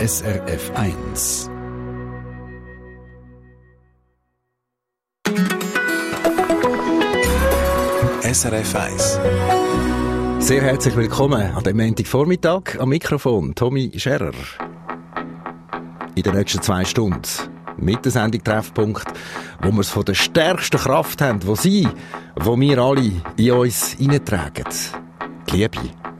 SRF 1. SRF 1. Sehr herzlich willkommen an dem Montagvormittag am Mikrofon Tommy Scherer. In den nächsten 2 Stunden mit der Sendung Treffpunkt, wo wir es von der stärksten Kraft haben, die wir alle in uns hineintragen. Die Liebe.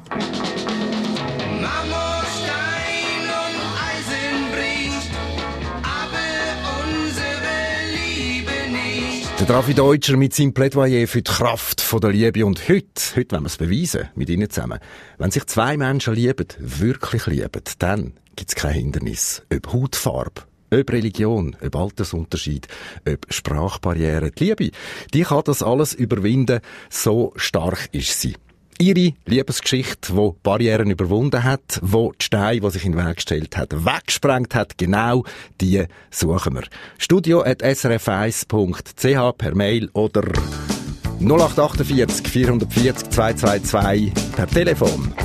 Der David Deutscher mit seinem Plädoyer für die Kraft der Liebe. Und heute wollen wir es beweisen, mit Ihnen zusammen. Wenn sich 2 Menschen lieben, wirklich lieben, dann gibt es kein Hindernis. Ob Hautfarbe, ob Religion, ob Altersunterschied, ob Sprachbarrieren. Die Liebe, die kann das alles überwinden, so stark ist sie. Ihre Liebesgeschichte, die Barrieren überwunden hat, die Steine, die sich in den Weg gestellt hat, weggesprengt hat, genau die suchen wir. studio@srf1.ch per Mail oder 0848 440 222 per Telefon.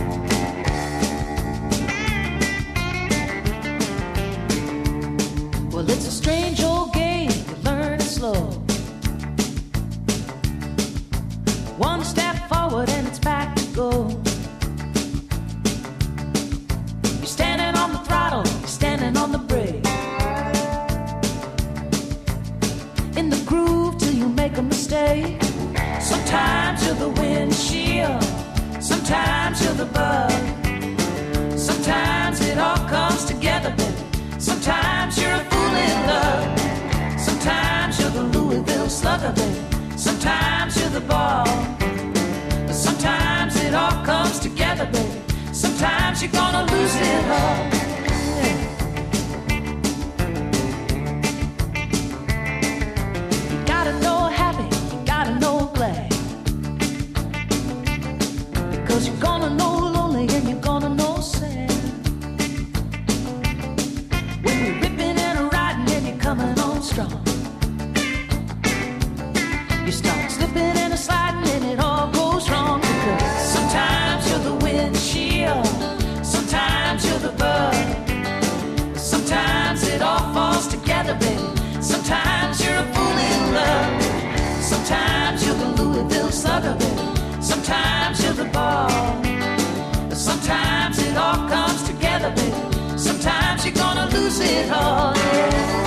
Well, it's a strange old game, you learn it slow. One step forward and it's back to go. You're standing on the throttle, you're standing on the brake. In the groove till you make a mistake. Sometimes you're the windshield, sometimes you're the bug. Sometimes it all comes together, baby. Sometimes you're a fool in love. Sometimes you're the Louisville Slugger, baby. Sometimes you're the ball. Sometimes it all comes together, baby. Sometimes you're gonna lose it all. You gotta know happy, you gotta know glad. Because you're gonna know lonely and you're gonna know sad. When you're ripping and riding and you're coming on strong. You start slipping and sliding and it all goes wrong. Because sometimes you're the windshield, sometimes you're the bug. Sometimes it all falls together, baby. Sometimes you're a fool in love. Sometimes you're the Louisville Slugger, baby. Sometimes you're the ball. Sometimes it all comes together, baby. Sometimes you're gonna lose it all, yeah.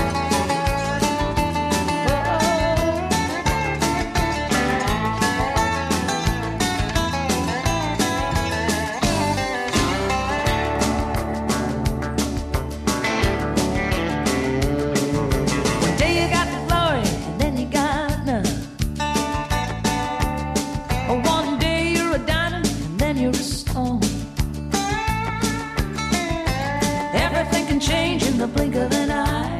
Blink of an eye.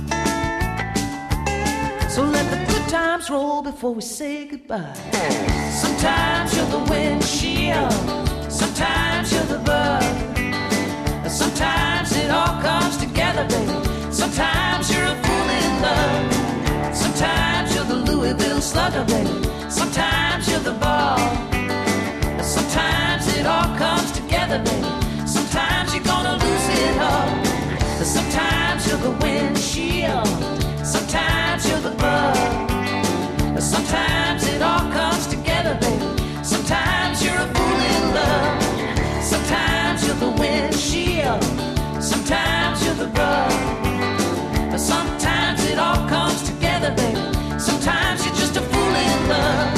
So let the good times roll before we say goodbye. Sometimes you're the windshield, sometimes you're the bug. Sometimes it all comes together, baby. Sometimes you're a fool in love. Sometimes you're the Louisville Slugger, baby. Sometimes you're the ball. Sometimes it all comes together, baby. Sometimes you're gonna lose it all. Sometimes you're the windshield, sometimes you're the bug. Sometimes it all comes together, baby. Sometimes you're a fool in love. Sometimes you're the windshield, sometimes you're the bug. Sometimes it all comes together, baby. Sometimes you're just a fool in love.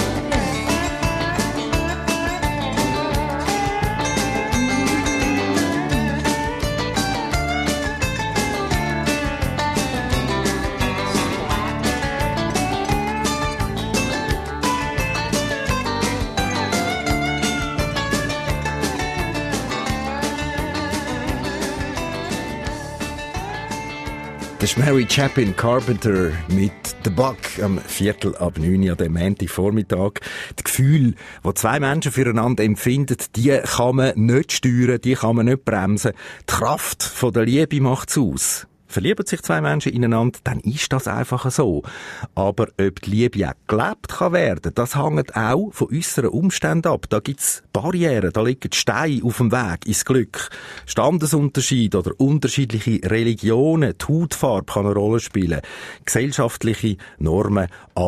Das ist Mary Chapin Carpenter mit «The Bug» am 8:45 an dem Montagvormittag. Die Gefühle, die 2 Menschen füreinander empfinden, die kann man nicht steuern, die kann man nicht bremsen. Die Kraft von der Liebe macht's aus. verlieben sich zwei Menschen ineinander, dann ist das einfach so. Aber ob die Liebe auch gelebt kann werden, das hängt auch von unseren Umständen ab. Da gibt's Barrieren, da liegen Steine auf dem Weg ins Glück. Standesunterschied oder unterschiedliche Religionen, die Hautfarbe kann eine Rolle spielen, gesellschaftliche Normen,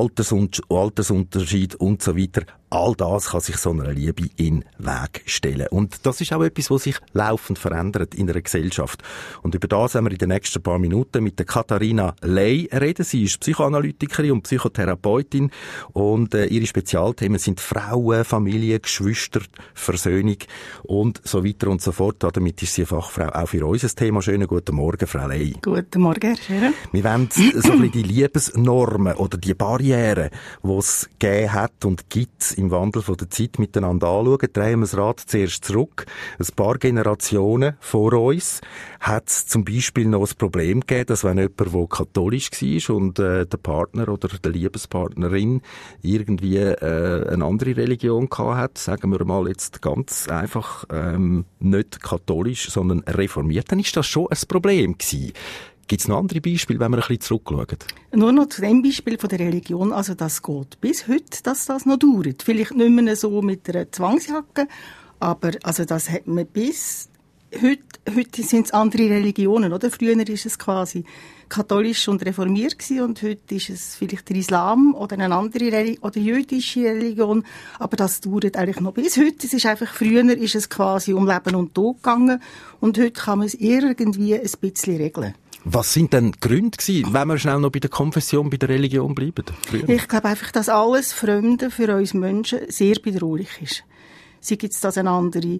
Altersunterschied und so weiter. All das kann sich so einer Liebe in den Weg stellen. Und das ist auch etwas, was sich laufend verändert in einer Gesellschaft. Und über das werden wir in den nächsten paar Minuten mit der Katharina Ley reden. Sie ist Psychoanalytikerin und Psychotherapeutin. Und ihre Spezialthemen sind Frauen, Familie, Geschwister, Versöhnung und so weiter und so fort. Damit ist sie Fachfrau auch für unser Thema. Schönen guten Morgen, Frau Ley. Guten Morgen, Herr Scherer. Wir wollen so ein bisschen die Liebesnormen oder die Barrieren, die es gegeben hat und gibt im Wandel von der Zeit miteinander anschauen. Drehen wir das Rad zuerst zurück. Ein paar Generationen vor uns hat es zum Beispiel noch ein Problem gegeben, dass wenn jemand, der katholisch war und der Partner oder die Liebespartnerin irgendwie eine andere Religion gehabt hat, sagen wir mal jetzt ganz einfach nicht katholisch, sondern reformiert, dann ist das schon ein Problem gewesen. Gibt es noch andere Beispiele, wenn wir ein bisschen zurückschauen? Nur noch zu dem Beispiel von der Religion. Also das geht bis heute, dass das noch dauert. Vielleicht nicht mehr so mit einer Zwangsjacke, aber also das hat man bis heute. Heute sind es andere Religionen, oder? Früher war es quasi katholisch und reformiert gewesen, und heute ist es vielleicht der Islam oder eine andere oder jüdische Religion. Aber das dauert eigentlich noch bis heute. Es ist einfach, früher ist es quasi um Leben und Tod gegangen, und heute kann man es irgendwie ein bisschen regeln. Was sind denn die Gründe gewesen, wenn wir schnell noch bei der Konfession, bei der Religion bleiben? Früher? Ich glaube einfach, dass alles Fremde für uns Menschen sehr bedrohlich ist. Sei das eine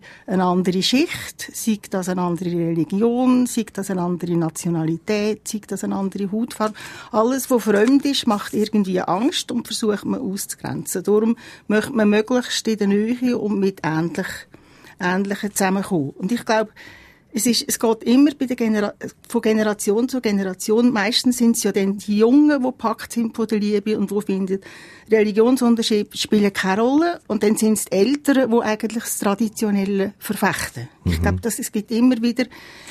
andere Schicht, sei das eine andere Religion, sei das eine andere Nationalität, sei das eine andere Hautfarbe. Alles, was fremd ist, macht irgendwie Angst und versucht man auszugrenzen. Darum möchte man möglichst in der Nähe und mit Ähnlichen zusammenkommen. Und ich glaube, es geht immer von Generation zu Generation. Meistens sind es ja dann die Jungen, die gepackt sind von der Liebe und die finden, Religionsunterschiede spielen keine Rolle. Und dann sind es die Älteren, die eigentlich das Traditionelle verfechten. Ich glaube, es gibt immer wieder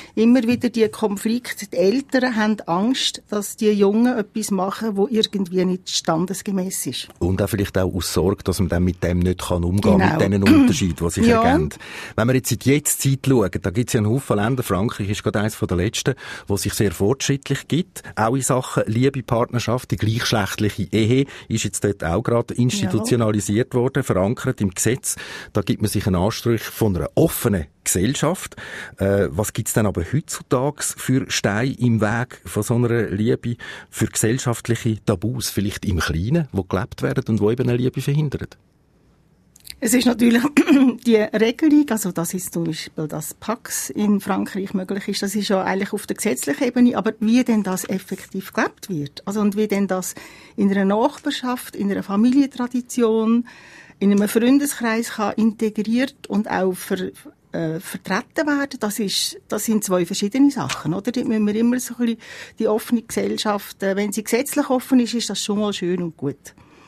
die Konflikte. Die Älteren haben Angst, dass die Jungen etwas machen, wo irgendwie nicht standesgemäß ist. Und auch vielleicht auch aus Sorge, dass man dann mit dem nicht umgehen kann, mit diesen Unterschieden, die sich ergeben. Wenn wir jetzt in die Jetztzeit schauen, da gibt es ja einen Haufen Länder. Frankreich ist gerade eines der letzten, wo sich sehr fortschrittlich gibt. Auch in Sachen Liebe, Partnerschaft, die gleichgeschlechtliche Ehe ist jetzt dort auch gerade institutionalisiert worden, verankert im Gesetz. Da gibt man sich einen Anstrich von einer offenen Gesellschaft. Was gibt's denn aber heutzutage für Steine im Weg von so einer Liebe, für gesellschaftliche Tabus, vielleicht im Kleinen, die gelebt werden und die eben eine Liebe verhindern? Es ist natürlich die Regelung, also das ist zum Beispiel das Pax in Frankreich möglich ist, das ist ja eigentlich auf der gesetzlichen Ebene, aber wie denn das effektiv gelebt wird, also und wie denn das in einer Nachbarschaft, in einer Familientradition, in einem Freundeskreis kann integriert und auch vertreten werden, das sind zwei verschiedene Sachen, oder? Da müssen wir immer so ein bisschen die offene Gesellschaft, wenn sie gesetzlich offen ist das schon mal schön und gut.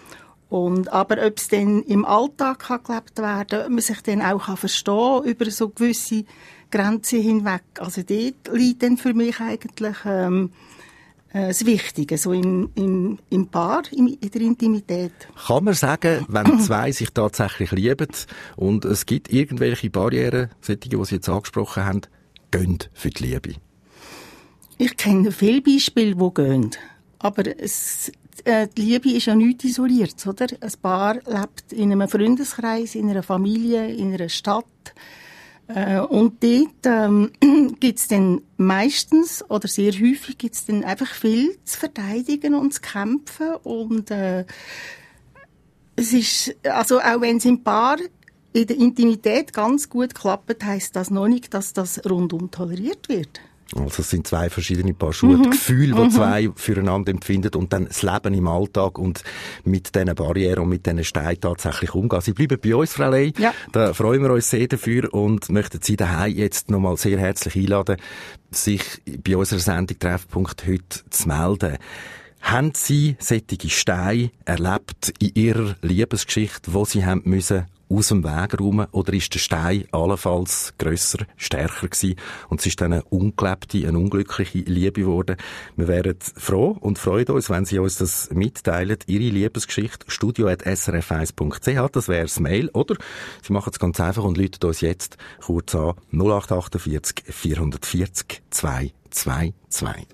Aber ob es dann im Alltag kann gelebt werden kann, ob man sich dann auch verstehen kann über so gewisse Grenzen hinweg. Also dort liegt dann für mich eigentlich das Wichtige, so im Paar, in der Intimität. Kann man sagen, wenn zwei sich tatsächlich lieben und es gibt irgendwelche Barrieren, solche, die Sie jetzt angesprochen haben, gehen für die Liebe? Ich kenne viele Beispiele, die gehen. Aber die Liebe ist ja nichts isoliert, oder? Ein Paar lebt in einem Freundeskreis, in einer Familie, in einer Stadt. Und dort gibt's dann meistens oder sehr häufig gibt's dann einfach viel zu verteidigen und zu kämpfen. Und es ist, also auch wenn es im Paar in der Intimität ganz gut klappt, heisst das noch nicht, dass das rundum toleriert wird. Also es sind zwei verschiedene Paar Schuhe, die Gefühle, die zwei füreinander empfinden und dann das Leben im Alltag und mit diesen Barrieren und mit diesen Steinen tatsächlich umgehen. Sie bleiben bei uns, Frau Ley. Ja. Da freuen wir uns sehr dafür und möchten Sie daheim jetzt nochmal sehr herzlich einladen, sich bei unserer Sendung Treffpunkt heute zu melden. Haben Sie solche Steine erlebt in Ihrer Liebesgeschichte, wo Sie haben müssen aus dem Weg räumen oder ist der Stein allenfalls grösser, stärker gewesen und es ist dann eine ungelebte, eine unglückliche Liebe geworden? Wir wären froh und freuen uns, wenn Sie uns das mitteilen, Ihre Liebesgeschichte, studio@srf1.ch, das wäre das Mail, oder Sie machen es ganz einfach und rufen uns jetzt kurz an 0848 440 222.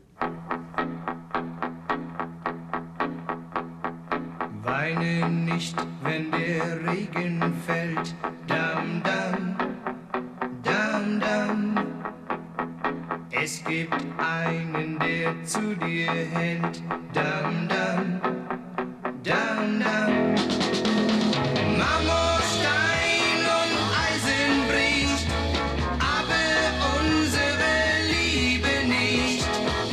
Weine nicht, wenn der Regen fällt, dam, dam, dam, dam. Es gibt einen, der zu dir hält, dam, dam, dam, dam. Marmorstein und Eisen bricht, aber unsere Liebe nicht.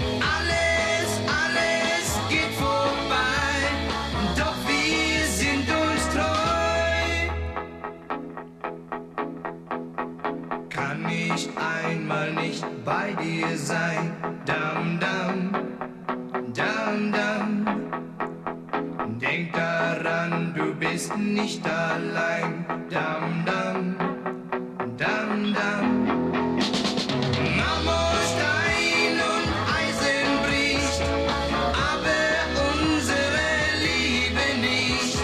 Alles geht vorbei, doch wir sind uns treu. Kann ich einmal nicht bei dir sein, dam, dam, dam, dam. Denk daran, du bist nicht allein, dam, dam, dam, dam. Marmorstein und Eisen bricht, aber unsere Liebe nicht.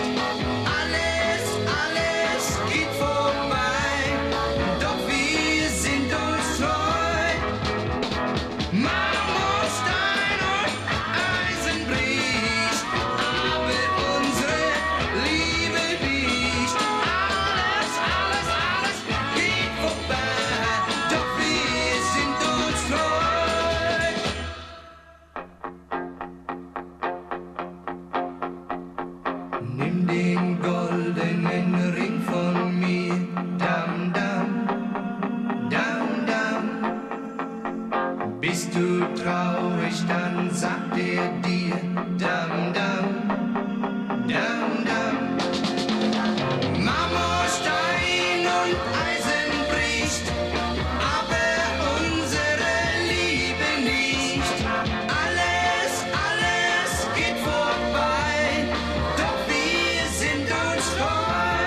Alles geht vorbei, doch wir sind uns treu. Marmorstein und Eisen bricht, aber unsere Liebe nicht. Alles geht vorbei, doch wir sind uns treu. Nimm den goldenen Ring von mir, dam, dam, dam, dam. Bist du traurig, dann sagt er dir, dam, dam, dam, dam. Marmorstein und Eisen bricht, aber unsere Liebe nicht. Alles geht vorbei, doch wir sind uns treu.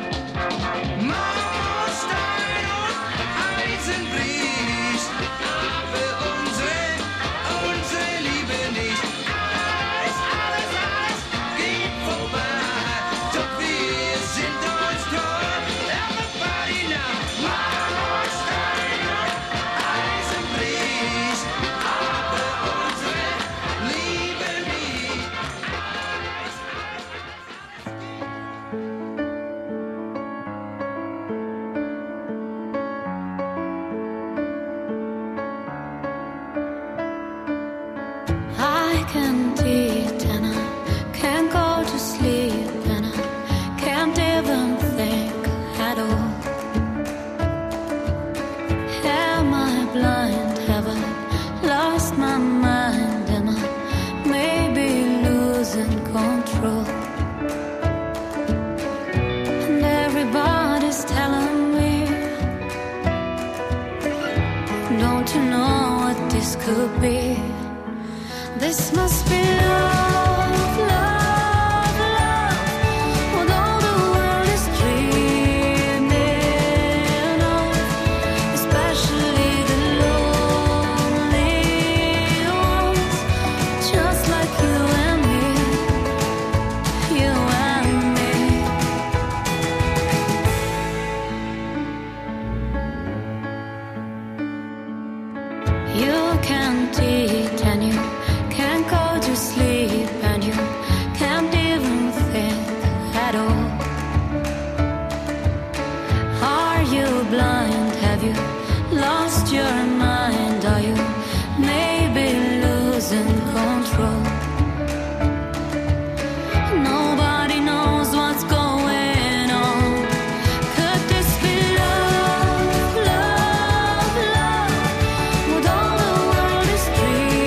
Marmorstein und Eisen bricht, aber unsere Liebe nicht. Alles geht vorbei, doch wir sind uns treu. Everybody now. Marmorstein und Eisen bricht, aber unsere Liebe nicht. I can't eat and I can't go to sleep and I can't even think at all. Am I blind? Have I lost my mind? Am I maybe losing control? And everybody's telling me, don't you know what this could be? This must be love, love, love. What all the world is dreaming of, especially the lonely ones, just like you and me, you and me. You can't eat and you can't go to sleep and you can't even think at all. Are you blind? Have you lost your mind? Are you maybe losing control? Nobody knows what's going on. Could this be love, love, love? What all the world is dreaming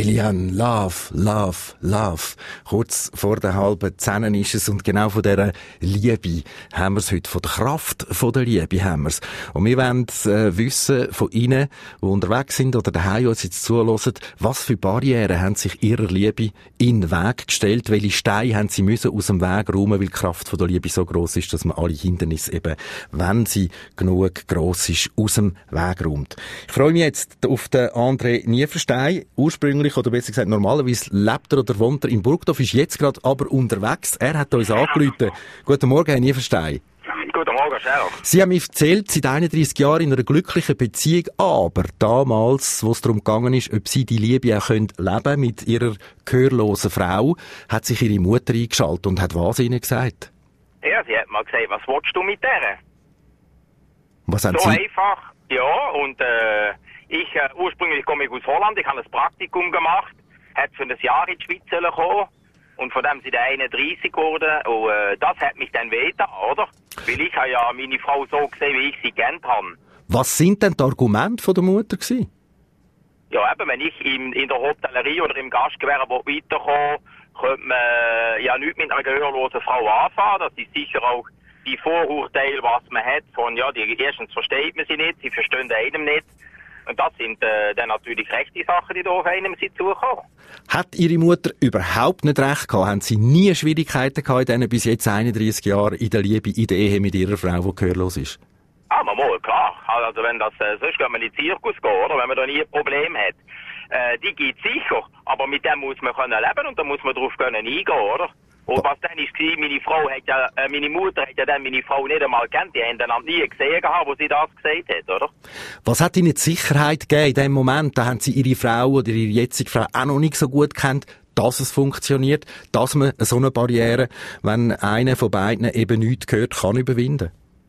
Eliane, Love, Love, Love. Kurz vor der halben 10 ist es und genau von dieser Liebe haben wir es heute. Von der Kraft von der Liebe haben wir es. Und wir wollen wissen von Ihnen, die unterwegs sind oder daheim uns jetzt zuhören, was für Barrieren haben sich Ihrer Liebe in den Weg gestellt? Welche Steine haben Sie müssen aus dem Weg räumen, weil die Kraft von der Liebe so gross ist, dass man alle Hindernisse eben, wenn sie genug gross ist, aus dem Weg räumt. Ich freue mich jetzt auf den André Nieverstein. Ursprünglich, oder besser gesagt, normalerweise lebt er oder wohnt er in Burgdorf, ist jetzt gerade aber unterwegs. Er hat uns angerufen. Guten Morgen, Herr Nieverstein. Guten Morgen, Cheryl. Sie haben mir erzählt, seit 31 Jahren in einer glücklichen Beziehung, aber damals, wo es darum gegangen ist, ob Sie die Liebe auch leben können mit Ihrer gehörlosen Frau, hat sich Ihre Mutter eingeschaltet und hat was Ihnen gesagt? Ja, sie hat mal gesagt, was willst du mit der? Was haben So Sie? einfach, ja, und ursprünglich komme ich aus Holland, ich habe ein Praktikum gemacht, hat für ein Jahr in die Schweiz kommen und von dem sind 31 geworden und das hat mich dann wehgetan, oder? Weil ich habe ja meine Frau so gesehen, wie ich sie kennt habe. Was sind denn die Argumente von der Mutter gewesen? Ja, eben, wenn ich in der Hotellerie oder im Gastgewerbe weiterkomme, könnte man ja nichts mit einer gehörlosen Frau anfangen. Das ist sicher auch die Vorurteile, was man hat, von, ja, erstens versteht man sie nicht, sie verstehen einem nicht. Und das sind dann natürlich rechte Sachen, die da auf einem zukommen. Hat Ihre Mutter überhaupt nicht recht gehabt? Haben Sie nie Schwierigkeiten gehabt in diesen bis jetzt 31 Jahren in der Liebe, in der Ehe mit Ihrer Frau, die gehörlos ist? Ah, mal, klar. Also wenn das, sonst geht man in den Zirkus gehen, oder? Wenn man da nie ein Problem hat. Die gibt sicher, aber mit dem muss man können leben und da muss man drauf können eingehen, oder? Und was dann ist, meine Mutter hat ja dann meine Frau nicht einmal kennt, die haben dann nie gesehen gehabt, wo sie das gesagt hat, oder? Was hat Ihnen die Sicherheit gegeben in dem Moment? Da haben Sie Ihre Frau oder Ihre jetzige Frau auch noch nicht so gut kennt, dass es funktioniert, dass man so eine Barriere, wenn einer von beiden eben nichts gehört, kann überwinden?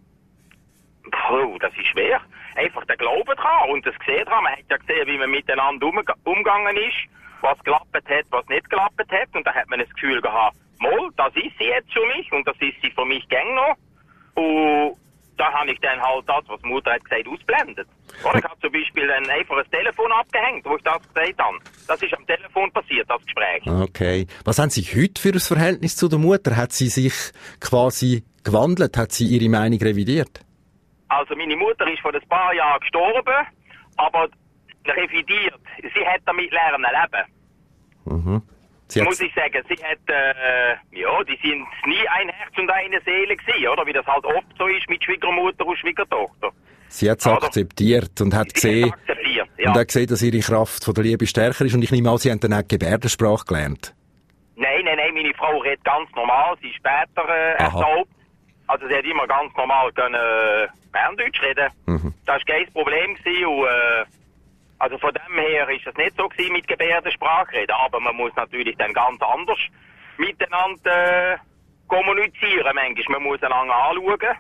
Puh, das ist schwer. Einfach den Glauben dran und das gesehen dran. Man hat ja gesehen, wie man miteinander umgegangen ist, was geklappt hat, was nicht geklappt hat. Und da hat man das Gefühl gehabt, mal, das ist sie jetzt für mich und das ist sie für mich gäng noch. Und da habe ich dann halt das, was die Mutter hat gesagt, ausblendet. Oder ich habe zum Beispiel dann einfach ein Telefon abgehängt, wo ich das gesagt habe. Das ist am Telefon passiert, das Gespräch. Okay. Was haben Sie heute für ein Verhältnis zu der Mutter? Hat sie sich quasi gewandelt? Hat sie ihre Meinung revidiert? Also meine Mutter ist vor ein paar Jahren gestorben, aber revidiert. Sie hat damit lernen leben. Mhm. Muss ich sagen, sie hat, die sind nie ein Herz und eine Seele gewesen, oder? Wie das halt oft so ist mit Schwiegermutter und Schwiegertochter. Sie hat es akzeptiert und hat gesehen, und hat gesehen, dass ihre Kraft von der Liebe stärker ist. Und ich nehme an, Sie haben dann auch Gebärdensprache gelernt. Nein, meine Frau redet ganz normal. Sie ist später ertaubt. Also sie hat immer ganz normal Berndeutsch reden. Mhm. Das war kein Problem gewesen. Und, also von dem her ist es nicht so gewesen mit Gebärdensprache reden. Aber man muss natürlich dann ganz anders miteinander kommunizieren. Manchmal. Man muss einander anschauen.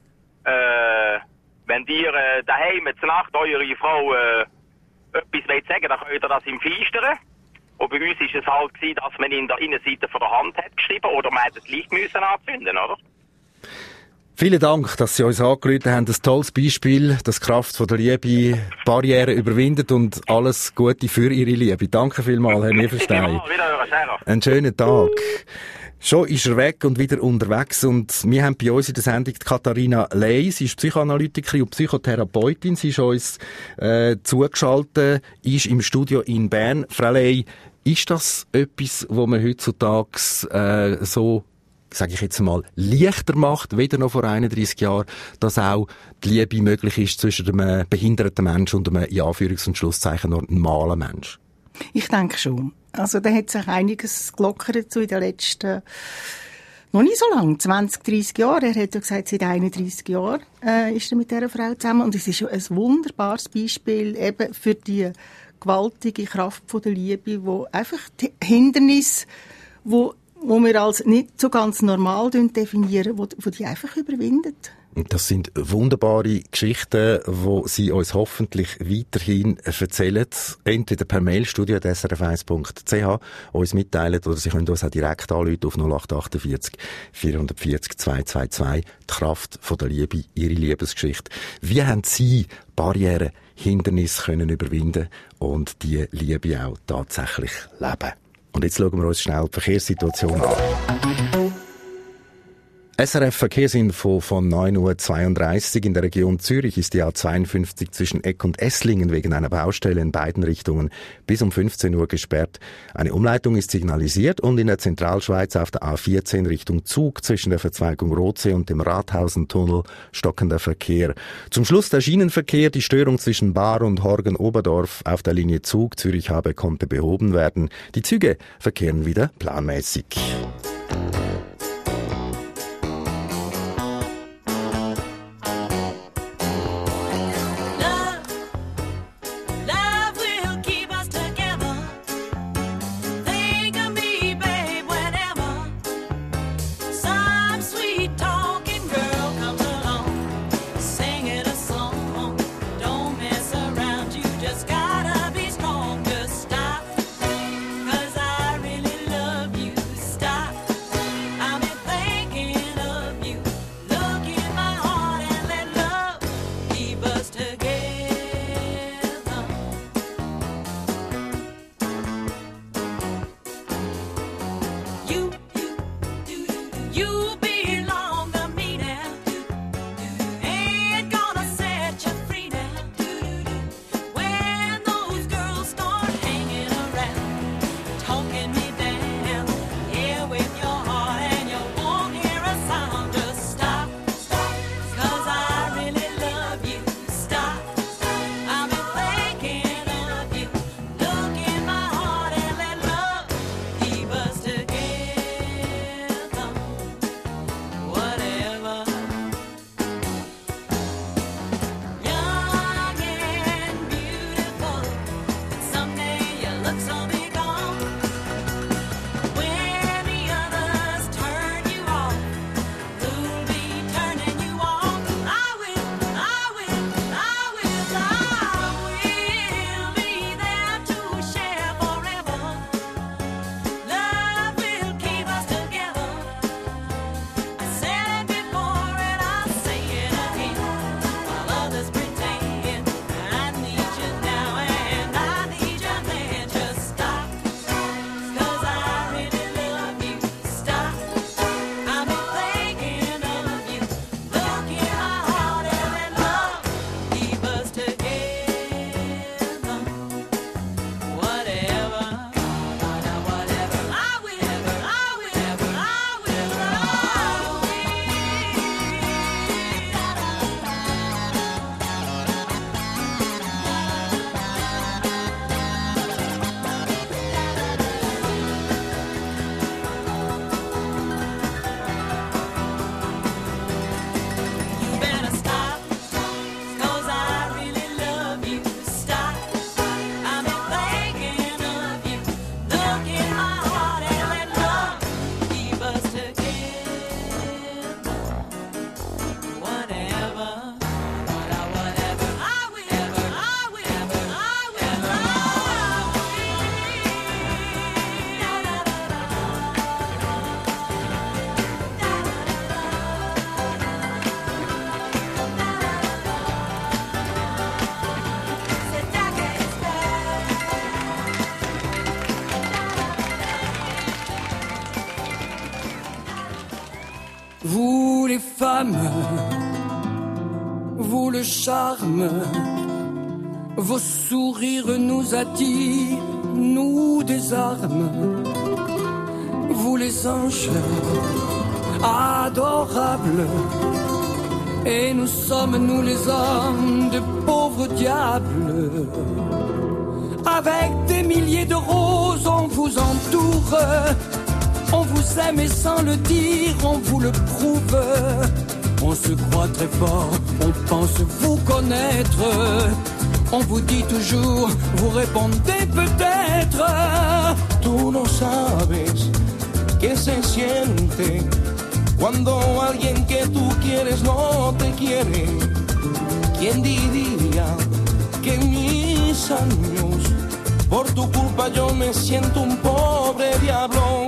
Wenn ihr daheim zur Nacht eure Frau etwas wollt sagen, dann könnt ihr das im Feistern. Und bei uns ist es halt gewesen, dass man in der Innenseite von der Hand hat geschrieben oder man hat das Licht müssen anzünden, oder? Vielen Dank, dass Sie uns angerufen haben. Ein tolles Beispiel, dass die Kraft von der Liebe Barrieren überwindet und alles Gute für Ihre Liebe. Danke vielmals, Herr Nieverstein. Einen schönen Tag. Schon ist er weg und wieder unterwegs und wir haben bei uns in der Sendung die Katharina Ley. Sie ist Psychoanalytikerin und Psychotherapeutin. Sie ist uns zugeschaltet, ist im Studio in Bern. Frau Ley, ist das etwas, wo man heutzutage so, sage ich jetzt mal, leichter macht, weder noch vor 31 Jahren, dass auch die Liebe möglich ist zwischen einem behinderten Menschen und einem, in Anführungs- und Schlusszeichen, normalen Menschen? Ich denke schon. Also da hat sich einiges gelockert so in den letzten, noch nicht so lang, 20, 30 Jahren. Er hat ja gesagt, seit 31 Jahren ist er mit dieser Frau zusammen. Und es ist ein wunderbares Beispiel eben für die gewaltige Kraft von der Liebe, wo einfach die Hindernisse, wo wir als nicht so ganz normal definieren, wo die einfach überwindet. Das sind wunderbare Geschichten, die Sie uns hoffentlich weiterhin erzählen. Entweder per Mail, studio@srf1.ch, uns mitteilen, oder Sie können uns auch direkt anrufen auf 0848 440 222. Die Kraft von der Liebe, Ihre Liebesgeschichte. Wie haben Sie Barrieren, Hindernisse können überwinden und die Liebe auch tatsächlich leben. Und jetzt schauen wir uns schnell die Verkehrssituation an. SRF Verkehrsinfo von 9:32 Uhr. In der Region Zürich ist die A52 zwischen Eck und Esslingen wegen einer Baustelle in beiden Richtungen bis um 15 Uhr gesperrt. Eine Umleitung ist signalisiert und in der Zentralschweiz auf der A14 Richtung Zug zwischen der Verzweigung Rothsee und dem Rathausentunnel stockender Verkehr. Zum Schluss der Schienenverkehr. Die Störung zwischen Baar und Horgen-Oberdorf auf der Linie Zug Zürich-Habe konnte behoben werden. Die Züge verkehren wieder planmäßig. Vous les femmes, vous le charme, vos sourires nous attirent, nous désarment. Vous les anges, adorables, et nous sommes nous les hommes de pauvres diables. Avec des milliers de roses on vous entoure. On vous aime et sans le dire, on vous le prouve. On se croit très fort, on pense vous connaître. On vous dit toujours, vous répondez peut-être. Tú no sabes qué se siente cuando alguien que tú quieres no te quiere. ¿Quién diría que en mis años por tu culpa yo me siento un pobre diablo?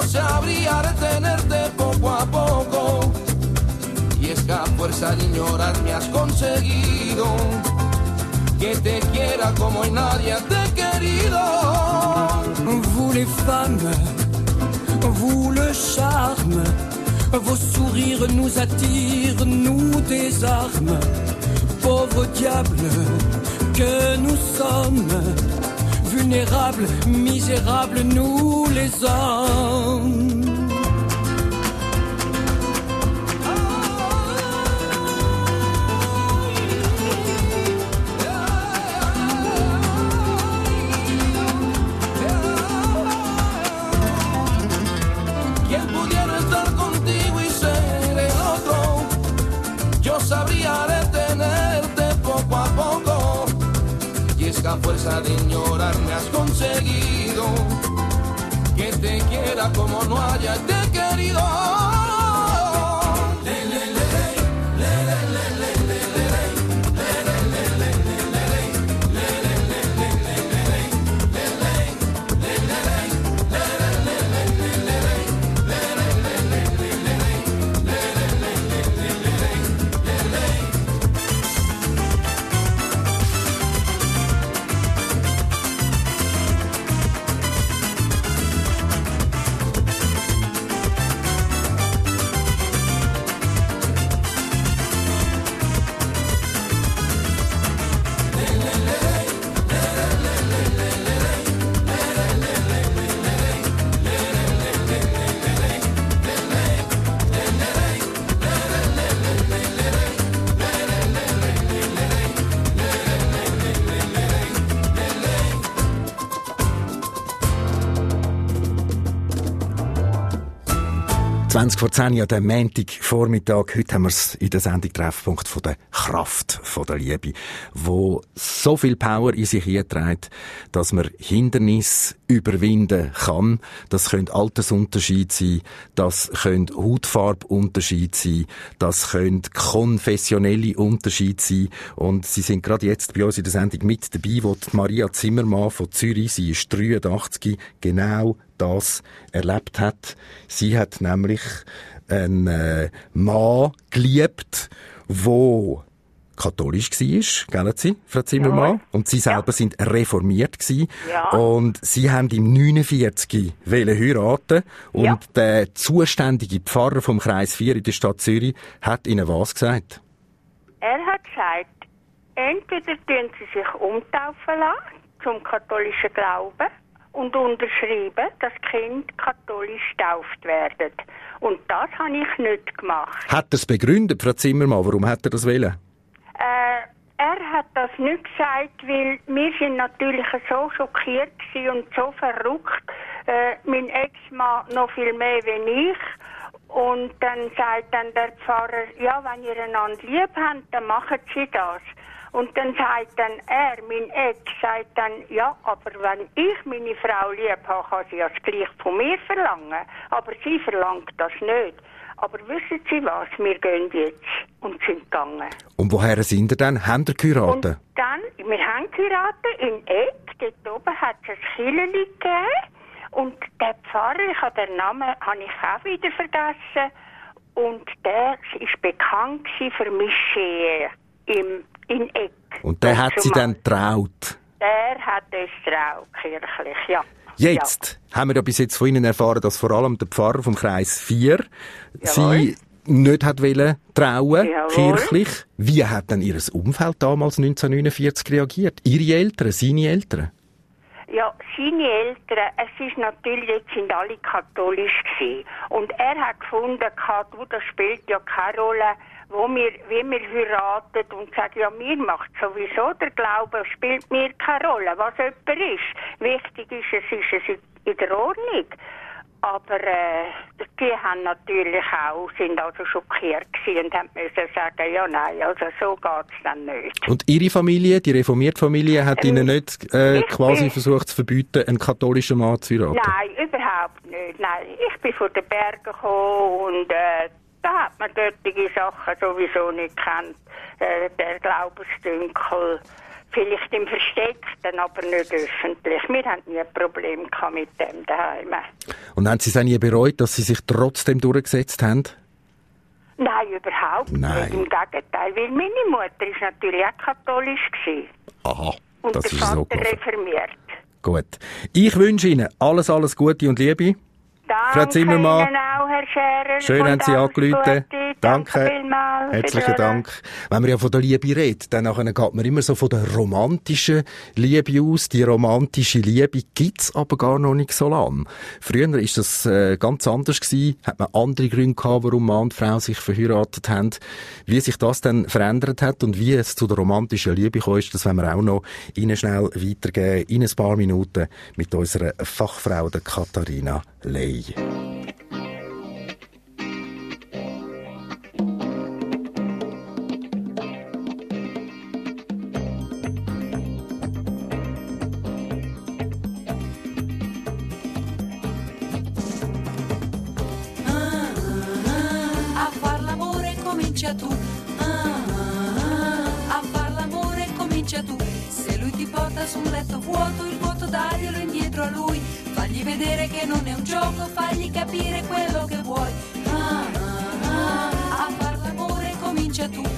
sabría retenerte poco a poco. Y es que a fuerza de ignorar me has conseguido que te quiera como nadie te ha querido. Vous les femmes, vous le charme, vos sourires nous attirent, nous désarment. Pauvres diables que nous sommes, vulnérables, misérables, nous les hommes. Sabría detenerte poco a poco. Y es que a fuerza de ignorar me has conseguido que te quiera como no haya te he querido. Vor 10 Jahren, der Montagvormittag. Heute haben wir es in der Sendung Treffpunkt von der Kraft, von der Liebe, wo so viel Power in sich trägt, dass man Hindernisse überwinden kann. Das können Altersunterschiede sein, das können Hautfarbunterschiede sein, das können konfessionelle Unterschiede sein. Und Sie sind gerade jetzt bei uns in der Sendung mit dabei, wo die Maria Zimmermann von Zürich, sie ist 83, genau das erlebt hat. Sie hat nämlich einen Mann geliebt, der katholisch war, gell Sie, Frau Zimmermann? Ja. Und Sie selber sind reformiert gewesen. Ja. Und Sie haben im 49 heiraten und der zuständige Pfarrer vom Kreis 4 in der Stadt Zürich hat Ihnen was gesagt? Er hat gesagt, entweder tun Sie sich umtaufen lassen zum katholischen Glauben und unterschreiben, dass Kinder katholisch getauft werden. Und das habe ich nicht gemacht. Hat er es begründet, Frau Zimmermann? Warum hat er das wollen? Er hat das nicht gesagt, weil wir sind natürlich so schockiert und so verrückt. Mein Ex-Mann noch viel mehr wie ich. Und dann sagt dann der Pfarrer, ja, wenn ihr einander lieb habt, dann machen Sie das. Und dann sagt dann er, mein Ex, sagt dann, ja, aber wenn ich meine Frau lieb habe, kann sie das gleich von mir verlangen. Aber sie verlangt das nicht. Aber wissen Sie was, wir gehen jetzt und sind gegangen. Und woher sind ihr dann? Haben ihr geheiratet? Und dann, wir haben geheiratet in Eck, dort oben hat es ein Kirchli gegeben. Und der Pfarrer, ich habe den Namen habe ich auch wieder vergessen. Und der war bekannt für Mischee in Eck. Und der hat sie dann getraut? Der hat uns getraut, kirchlich, ja. Jetzt haben wir ja bis jetzt von Ihnen erfahren, dass vor allem der Pfarrer vom Kreis 4 sie nicht hat wollen trauen, kirchlich. Wie hat denn Ihr Umfeld damals 1949 reagiert? Ihre Eltern, seine Eltern? Ja, seine Eltern, es ist natürlich, jetzt sind alle katholisch gewesen. Und er hat gefunden, das spielt ja keine Rolle, wie wir heiraten und sagen, ja, mir macht sowieso der Glaube, spielt mir keine Rolle, was jemand ist. Wichtig ist, es ist in der Ordnung. Aber die haben natürlich auch, sind also schockiert gewesen und haben müssen sagen, ja, nein, also so geht's dann nicht. Und Ihre Familie, die reformierte Familie, hat Ihnen nicht quasi versucht zu verbieten, einen katholischen Mann zu heiraten? Nein, überhaupt nicht. Nein, ich bin von den Bergen gekommen und da hat man dortige Sachen sowieso nicht gekannt. Der Glaubensdünkel, Vielleicht im Versteckten, aber nicht öffentlich. Wir haben nie ein Problem gehabt mit dem daheim. Und haben Sie es auch nie bereut, dass Sie sich trotzdem durchgesetzt haben? Nein, überhaupt Nein. nicht. Im Gegenteil, weil meine Mutter ist natürlich auch katholisch gewesen. Aha, Und das der ist so Vater gelaufen. reformiert. Gut. Ich wünsche Ihnen alles Gute und Liebe. Frau Danke Zimmermann. Ihnen auch, Herr Scherer. Schön, und haben Sie alles angerufen. Gute. Danke. Vielmals. Herzlichen Dank. Wenn man ja von der Liebe redet, dann nachher geht man immer so von der romantischen Liebe aus. Die romantische Liebe gibt's aber gar noch nicht so lange. Früher ist das ganz anders gewesen. Hat man andere Gründe gehabt, warum Mann und Frau sich verheiratet haben. Wie sich das dann verändert hat und wie es zu der romantischen Liebe gekommen ist, das wollen wir auch noch Ihnen schnell weitergeben in ein paar Minuten mit unserer Fachfrau, der Katharina Ley. A far l'amore comincia tu. A far l'amore comincia tu. Se lui ti porta su un letto vuoto, il vuoto daglielo indietro a lui. Fagli vedere che non è un gioco, fagli capire quello che vuoi. A far l'amore comincia tu.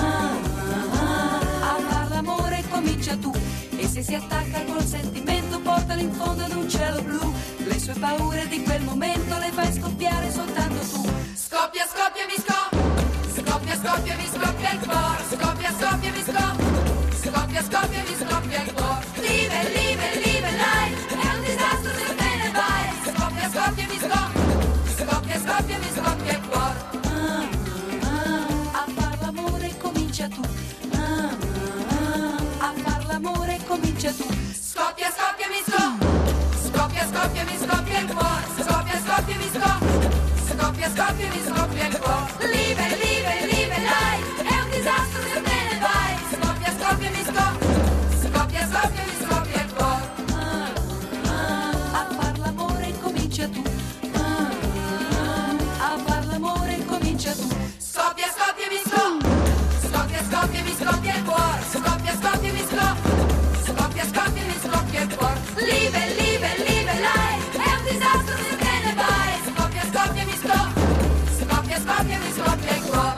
A far l'amore comincia tu. E se si attacca col sentimento, portalo in fondo ad un cielo blu. Le sue paure di quel momento le fai scoppiare soltanto tu. Scoppia, scoppia, mi scoppia. Scoppia, scoppia, mi scoppia il cuore. Scoppia, scoppia, mi scoppia. Scoppia, scoppia, mi scoppia il cuore. Live, live, live, life. È un disastro se te ne vai. Scoppia, scoppia, mi scoppia. Scoppia, scoppia, mi scoppia il cuore. A far l'amore comincia tu. A far l'amore comincia tu. Scoppia, scoppia, mi scoppia. Scoppia, scoppia, mi scoppia il cuore. Scoppia, scoppia, mi scoppia. Scoppia, scoppia, mi scoppia il cuore. Live, live, live, life. È un disastro se te ne vai. Scoppia, scoppia, mi scoppia. Scoppia, scoppia, mi scoppia il cuore. A far l'amore comincia tu. A far l'amore comincia tu. Scoppia, scoppia, mi scoppia. Scoppia, scoppia, mi scoppia il cuore. Scoppia, scoppia, mi scoppia. Scoppia, scoppia, mi scoppia il cuore. Live, live, live, life. È un disastro se te ne vai. Scoppia, scoppia, mi scoppia. Scoppia, scoppia, mi scoppia il cuore.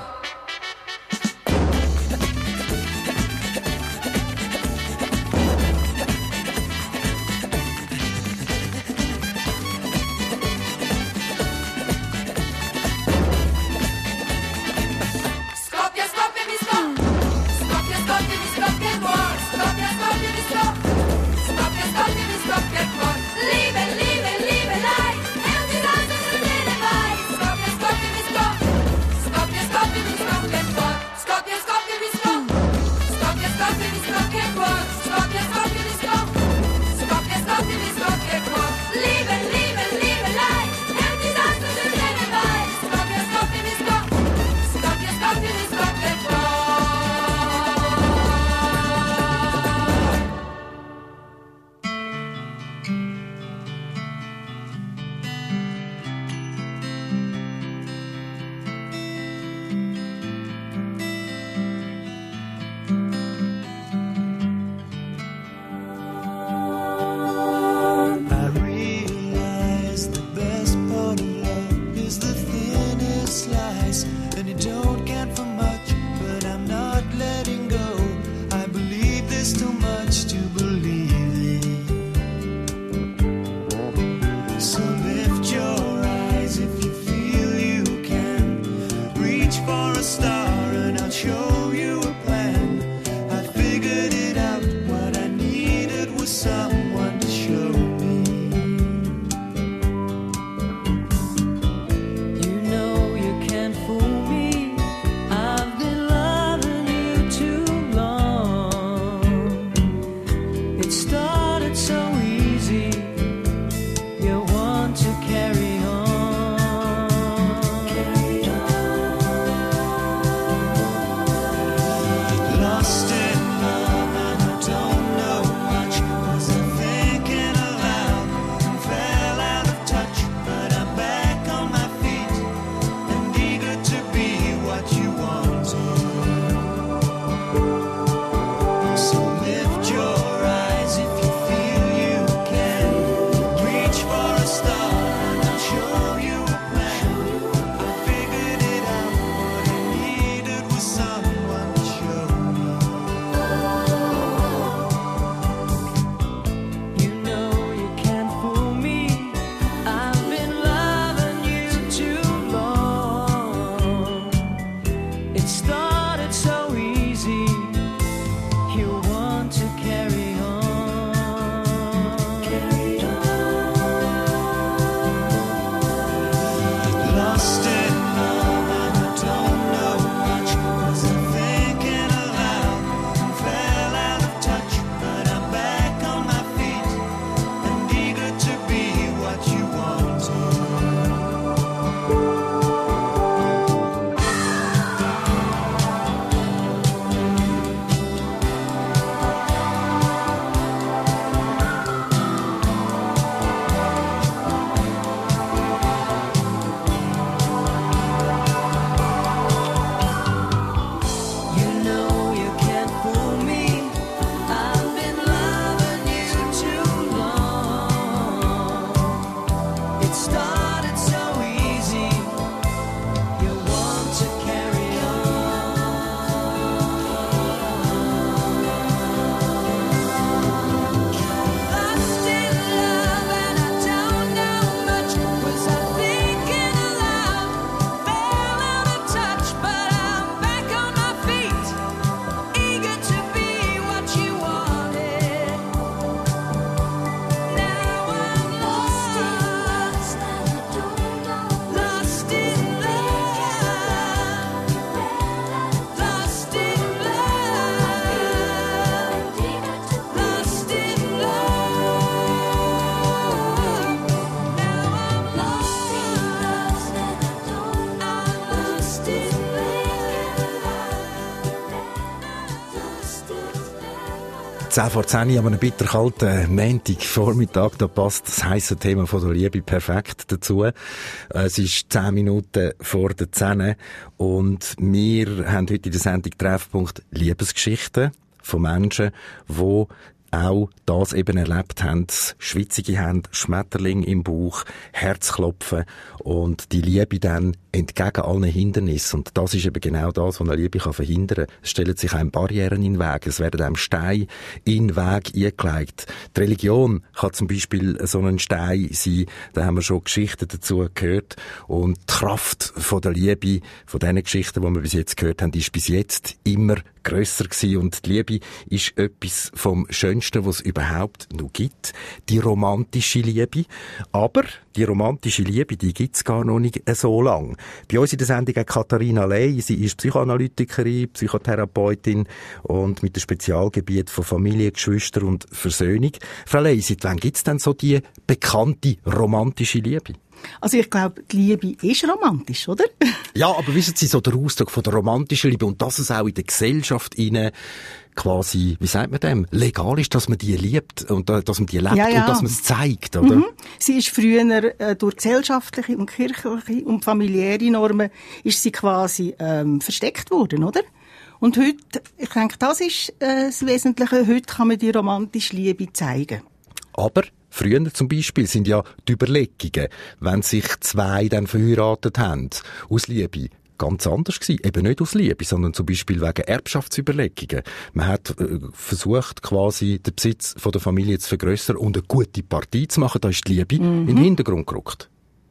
10 vor 10 an einem bitterkalten Montagvormittag, da passt das heisse Thema von der Liebe perfekt dazu. Es ist 10 Minuten vor der 10 und wir haben heute in der Sendung Treffpunkt Liebesgeschichten von Menschen, die auch das eben erlebt haben, schwitzige Hände, Schmetterling im Bauch, Herzklopfen und die Liebe dann entgegen allen Hindernissen. Und das ist eben genau das, was eine Liebe verhindern kann. Es stellen sich einem Barrieren in den Weg, es werden einem Steine in den Weg eingelegt. Die Religion kann zum Beispiel so ein Stein sein, da haben wir schon Geschichten dazu gehört. Und die Kraft von der Liebe, von diesen Geschichten, die wir bis jetzt gehört haben, ist bis jetzt immer grösser gewesen. Und die Liebe ist etwas vom Schönsten, was es überhaupt noch gibt. Die romantische Liebe. Aber die romantische Liebe, die gibt's gar noch nicht so lang. Bei uns in der Sendung hat Katharina Ley, sie ist Psychoanalytikerin, Psychotherapeutin und mit dem Spezialgebiet von Familie, Geschwister und Versöhnung. Frau Ley, seit wann gibt's denn so die bekannte romantische Liebe? Also ich glaube, die Liebe ist romantisch, oder? Ja, aber wissen Sie, so der Ausdruck von der romantischen Liebe und dass es auch in der Gesellschaft quasi, wie sagt man dem, legal ist, dass man die liebt und dass man die lebt Ja. und dass man es zeigt, oder? Mhm. Sie ist früher durch gesellschaftliche und kirchliche und familiäre Normen ist sie quasi versteckt worden, oder? Und heute, ich denke, das ist das Wesentliche, heute kann man die romantische Liebe zeigen. Aber früher zum Beispiel sind ja die Überlegungen, wenn sich zwei dann verheiratet haben, aus Liebe, ganz anders gewesen. Eben nicht aus Liebe, sondern zum Beispiel wegen Erbschaftsüberlegungen. Man hat versucht, quasi den Besitz von der Familie zu vergrössern und eine gute Partie zu machen. Da ist die Liebe in den Hintergrund gerückt.